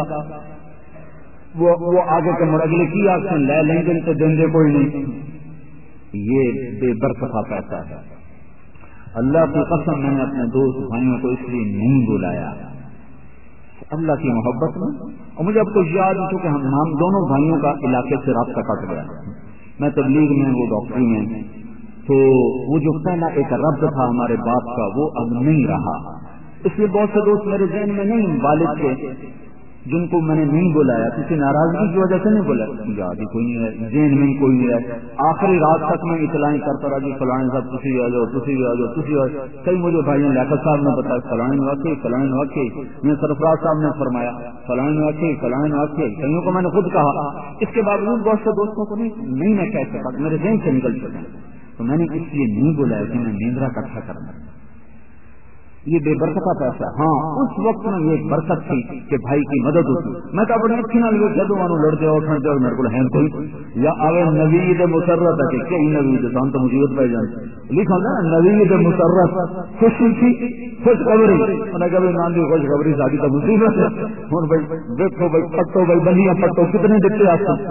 S2: وہ آگے کے مڑ اگلے کی آخر لے لیں گے تو دیں گے کوئی نہیں. یہ بے برکفا پیسہ ہے. اللہ کی قسم میں نے اپنے دوست بھائیوں کو اس لیے نہیں بلایا, اللہ کی محبت میں. اور مجھے اب تو یاد ہے کہ ہم دونوں بھائیوں کا علاقے سے رابطہ کٹ گیا. میں تبلیغ میں، وہ ڈاکٹری میں، تو وہ جو پہلا ایک ربط تھا ہمارے باپ کا وہ اب نہیں رہا. اس لیے بہت سے دوست میرے ذہن میں نہیں والد کے جن کو میں نے نہیں بلایا، کسی ناراضگی کی وجہ سے نہیں بولا، یاد ہی کوئی نہیں ہے، ذہن میں کوئی نہیں ہے. آخری رات تک میں اطلاعیں کرتا رہا جی فلانے صاحب تسی بھی آ جاؤ، تسی بھی آ جاؤ، تسی بھی آ جاؤ. کئی مجھے بھائی لیاقت صاحب نے بتایا فلانے واقعی، فلانے واقعی. میں سرفراز صاحب نے فرمایا فلانے واقعی، فلانے واقعی. کئیوں کو میں نے خود کہا. اس کے باوجود بہت سے دوستوں کو نہیں میں کہہ سکا، میرے ذہن سے نکل چکا. تو میں نے اس لیے نہیں بولا کہ میں نیندرا اکٹھا کرنا، یہ بے برکتہ پیسہ. ہاں اس وقت میں یہ ایک برکت تھی کہ بھائی کی مدد ہوتی. میں تو اپنے اچھی نہ جدو مانو لڑتے ہو کھڑتے ہو میرے کو ہے کوئی یا آوے نوید مسرت ہے کہ کئی نوید ہم تو مصیبت پائی جاتے لکھا نا نوید مسرت خوشی تھی خوشخبری انہیں کبھی مان دی خوشخبری شادی تو مصیبت ہے. ہوں بھائی دیکھو بھائی پٹو بھائی بنیا پٹو کتنے دیتے آپ کو.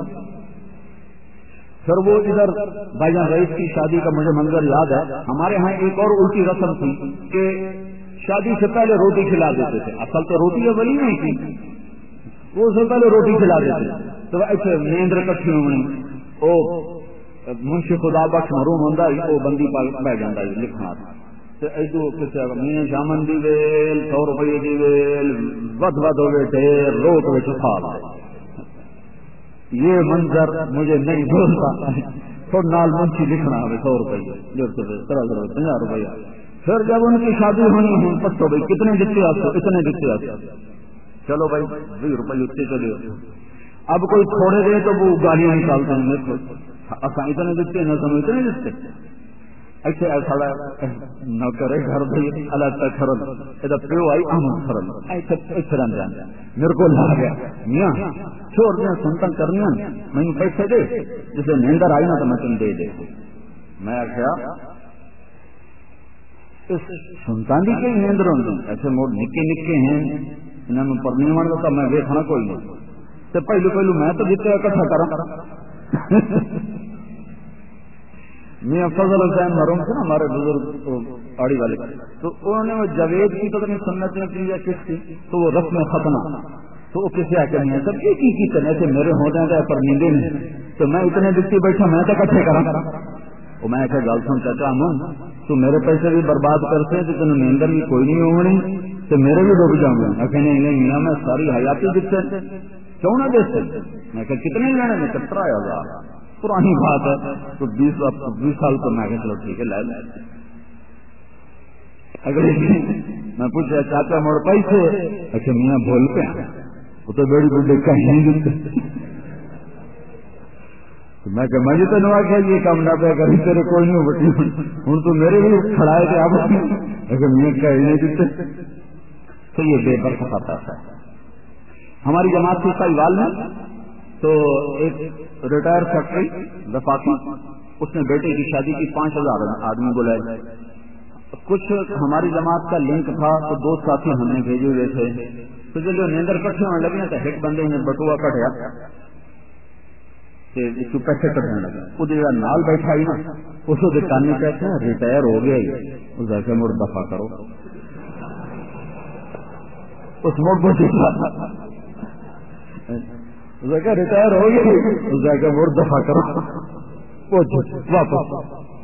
S2: پھر وہ ادھر بھائی جان رئیس کی شادی کا مجھے منظر یاد ہے. ہمارے ہاں ایک اور الٹی رسم تھی کہ شادی سے پہلے روٹی کھلا دیتے تھے. اصل تو روٹی ولی نہیں تھی، وہ سے پہلے روٹی کھلا دیتے. تو ایسے نیندر کٹھی ہوئی وہ منشی خدا بخش محروم ہوتا وہ بندی بہ جاتا لکھنا. تو ایسو کسی میاں شامن دی ویل 100 روپئے دی ویل ود ہوئے ڈھیر روٹ میں چھپا لائے. یہ منظر مجھے نہیں بھولتا. تھوڑا نال منشی لکھنا ہے 100 روپئے 150 روپئے 50 روپئے. پھر جب ان کی شادی ہونی ہوں پٹو بھائی کتنے دیتے آپ کو، اتنے دیتے آپ. چلو بھائی 20 روپئے اتنے چلے. اب کوئی تھوڑے دے تو وہ گالیاں نکالتے ہیں میرے کو اصا اتنے دیتے نہ سمجھ اتنے دیتے. ایسے ایسا نہ کرے گھر بھائی الگ تک خرل ادھر پیو آئی امن خرل ایسے رن جانا میرے کو لا گیا میاں چھوڑ دیں سنتا کرنی میں پیسے دے جسے نیندر آئی نا تو میں تم دے دے. میں آخیا سنتا بھی کئی نیندر ہوں ایسے موڑ نکے نکے ہیں انہوں نے پر نہیں مانتا میں ویکھنا کوئی نہیں. تو پہلو میں تو جتنے اکٹھا کرا. میاں فضل حسین محروم تھے نا ہمارے بزرگ آڑی والے، تو انہوں نے وہ جاوید کی پتہ نہیں سنت نے کی یا کس کی، تو وہ رسم ختم تو وہ کسی آ کے نہیں ہے سب کی طرح سے میرے ہوتے ہیں پر نیندے نہیں. تو میں اتنے دکھتی بیٹھا میں تو اکٹھے کرا. وہ میں کہ گل سن چاچا ہوں تو میرے پیسے بھی برباد کرتے ہیں تو تمہیں نیندر بھی کوئی نہیں ہونی تو میرے بھی ڈوب جاؤں گا. میں کہنے نہیں میاں میں ساری حیاتی دکھتے کیوں نہ دیتے. میں کہ کتنے لینے میں 17,000 پرانی بات ہے. تو 20 سال تو میں کہ چلو ٹھیک ہے لے لے. اگلے میں پوچھا چاچا موڑ پیسے، اچھا میاں بول پہ وہ تو بڑی بڑے کہیں دیتے. میں کہ مجھے تو نوا کیا یہ کام نہ پہ کری تیرے کوئی نہیں بٹی ہوں تو میرے بھی کھڑائے تھے آپ لیکن میں کہیں نہیں دیتے. تو یہ بے برکت آتا ہے. ہماری جماعت کی سائیوال میں تو ایک ریٹائر سیکٹری وفاقی اس نے بیٹے کی شادی کی 5,000 آدمی بلائے. کچھ ہماری جماعت کا لنک تھا تو 2 ساتھی ہم نے بھیجے ہوئے تھے. تو جو نیندر کٹھے ہونے لگے تو ایک بندے نے بٹوا کٹیا پیسے کٹنے لگا. وہ جگہ نال بیٹھا ہی نا اس کو دکھانے کہتے ہیں ریٹائر ہو گیا ہی اس جا کے مڑ دفاع کرو. اس موڑ کو ریٹائر ہو گیا اس جا کے مڑ دفاع کرو واپس.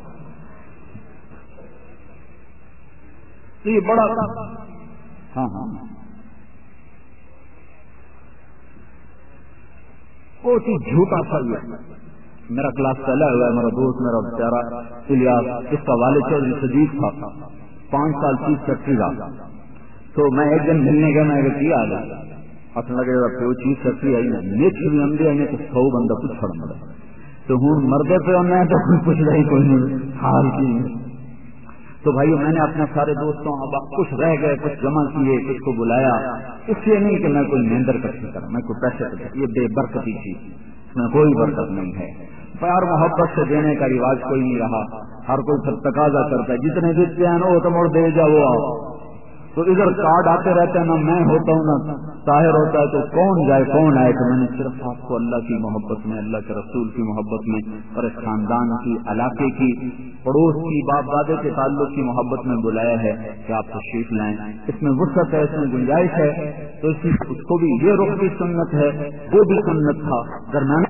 S2: یہ بڑا ہاں وہ چیز جھوٹا سا ہے. میرا کلاس چلا ہوا ہے، میرا دوست میرا بیچارہ الیاس اس کا والد چودھری صدیق تھا 5 سال چیف سیکرٹری رہا. تو میں ایک دن ملنے گیا میں کیا آ گیا اصل لگے گا کہ وہ چیف سیکرٹری آئی نا نیچ بھی اندے آئی تو 100 بندہ کچھ چھڑ مڑا تو ہوں مردے پہ آنا ہے تو کچھ رہی کوئی نہیں حال کی. تو بھائیو میں نے اپنے سارے دوستوں اب کچھ رہ گئے کچھ جمع کیے کچھ کو بلایا اس لیے نہیں کہ میں کوئی نیندر کرتی کرا میں کوئی پیسے کرتا. یہ بے برکتی تھی اس میں کوئی برکت نہیں ہے. پیار محبت سے دینے کا رواج کوئی نہیں رہا. ہر کوئی پھر تقاضا کرتا ہے جتنے دیتے ہیں وہ تو موڑ دے جاؤ آؤ. تو ادھر کارڈ آتے رہتے ہیں نہ میں ہوتا ہوں نہ طاہر ہوتا ہے تو کون جائے کون آئے، تو میں نے صرف آپ کو اللہ کی محبت میں، اللہ کے رسول کی محبت میں اور اس خاندان کی، علاقے کی، پڑوس کی، باپ دادے کے تعلق کی محبت میں بلایا ہے کہ آپ تشریف لائیں۔ اس میں وسعت ہے، اس میں گنجائش ہے، تو اس کو بھی یہ رخ بھی سنت ہے، وہ بھی سنت تھا درمیان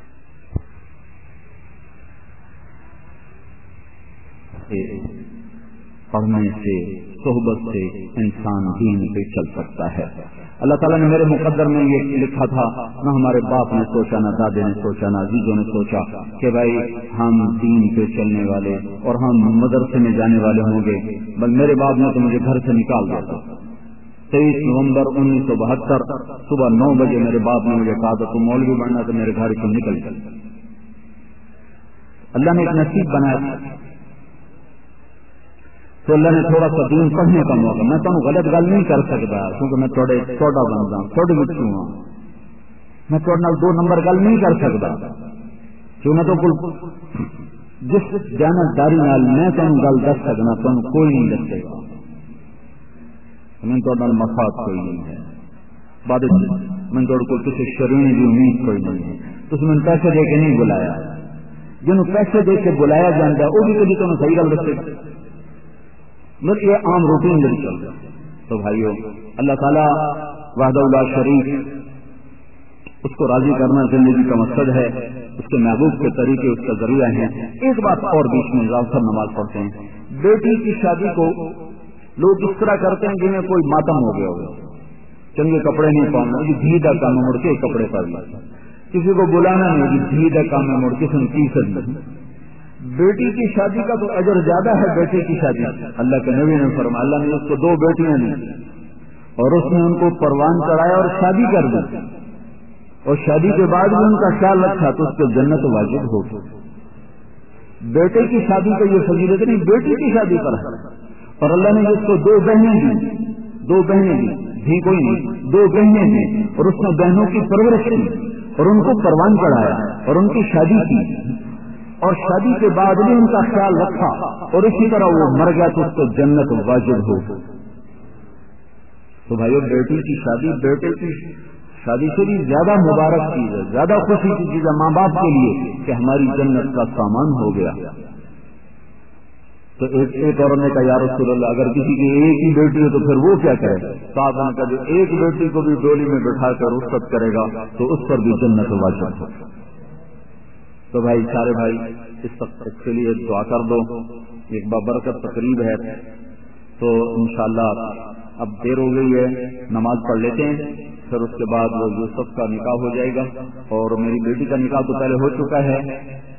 S2: پڑھنے سے، صحبت سے انسان دین پہ چل سکتا ہے۔ اللہ تعالیٰ نے میرے مقدر میں یہ لکھا تھا، نہ ہمارے باپ نے سوچا، نہ دادے نے سوچا، نہ عزیزوں نے سوچا کہ بھائی ہم دین پہ چلنے والے اور ہم مدرسے میں جانے والے ہوں گے، بل میرے باپ نے تو مجھے گھر سے نکال دیا تھا۔ 23 نومبر 1972 صبح 9 بجے میرے باپ نے مجھے کہا تھا تم مولوی بننا تو میرے گھر سے نکل گئے۔ اللہ نے ایک نصیب بنایا تو اللہ نے تھوڑا سا دین پڑھنے کا موقع، میں تمہیں غلط گل نہیں کر سکتا کیونکہ میں تھوڑے چھوٹا بنتا ہوں، تھوڑے بچوں ہوں، میں تھوڑے نال 2 نمبر گل نہیں کر سکتا کیوں میں تو جس جانتداری نال میں تمہیں گل دس سکنا تمہیں کوئی نہیں دسے گا، میں تھوڑے نال مفاد کوئی نہیں ہے، بعد میں تھوڑے کو کسی شرعی کی امید کوئی نہیں ہے، تو اس میں پیسے دے کے نہیں بلایا، جنہوں پیسے دے کے بلایا جاتا ہے وہ بھی کبھی تمہیں صحیح گل دسے گا، بس یہ عام روٹین میں چل رہا ہے۔ تو بھائیو اللہ تعالیٰ وحدہ لا شریک، اس کو راضی کرنا زندگی کا مقصد ہے، اس کے محبوب کے طریقے اس کا ذریعہ ہیں۔ ایک بات اور بیچ میں اضافہ نماز پڑھتے ہیں، بیٹی کی شادی کو لوگ اس طرح کرتے ہیں جنہیں کوئی ماتم ہو گیا ہو، چنگے کپڑے نہیں پہننا، دھی دا کام مڑ کے کپڑے پہن، کسی کو بلانا نہیں، دھی دا کام مڑ کے سن نہیں۔ بیٹی کی شادی کا تو اجر زیادہ ہے بیٹے کی شادی، اللہ کے نبی نے فرمایا، اللہ نے اس کو 2 بیٹیاں دی اور اس نے ان کو پروان چڑھایا اور شادی کر دی، اور شادی کے بعد بھی ان کا خیال رکھا تو اس کو جنت واجب ہو گئی۔ بیٹے کی شادی کا یہ فضیلت نہیں، بیٹی کی شادی پر ہے، اور اللہ نے اس کو 2 بہنیں دی، 2 بہنیں دی کوئی نہیں، 2 بہنیں دی، اور اس نے بہنوں کی پرورش کی اور ان کو پروان چڑھایا اور ان کی شادی کی، اور شادی کے بعد بھی ان کا خیال رکھا، اور اسی طرح وہ مر گیا تو اس کو جنت واجب ہو۔ تو بھائیو بیٹی کی شادی بیٹے کی شادی سے بھی زیادہ مبارک چیز ہے، زیادہ خوشی کی چیز ہے ماں باپ کے لیے کہ ہماری جنت کا سامان ہو گیا۔ تو ایک عورت نے کہا یا رسول اللہ اگر کسی کی ایک ہی بیٹی ہے تو پھر وہ کیا کرے؟ صاحب نے کہا جو ایک بیٹی کو بھی ڈولی میں بٹھا کر رخصت کرے گا تو اس پر بھی جنت واجب ہو۔ تو بھائی سارے بھائی اس وقت کے لیے دعا کر دو، ایک بابرکت تقریب ہے، تو انشاءاللہ اب دیر ہو گئی ہے، نماز پڑھ لیتے ہیں، پھر اس کے بعد وہ یوسف کا نکاح ہو جائے گا، اور میری بیٹی کا نکاح تو پہلے ہو چکا ہے،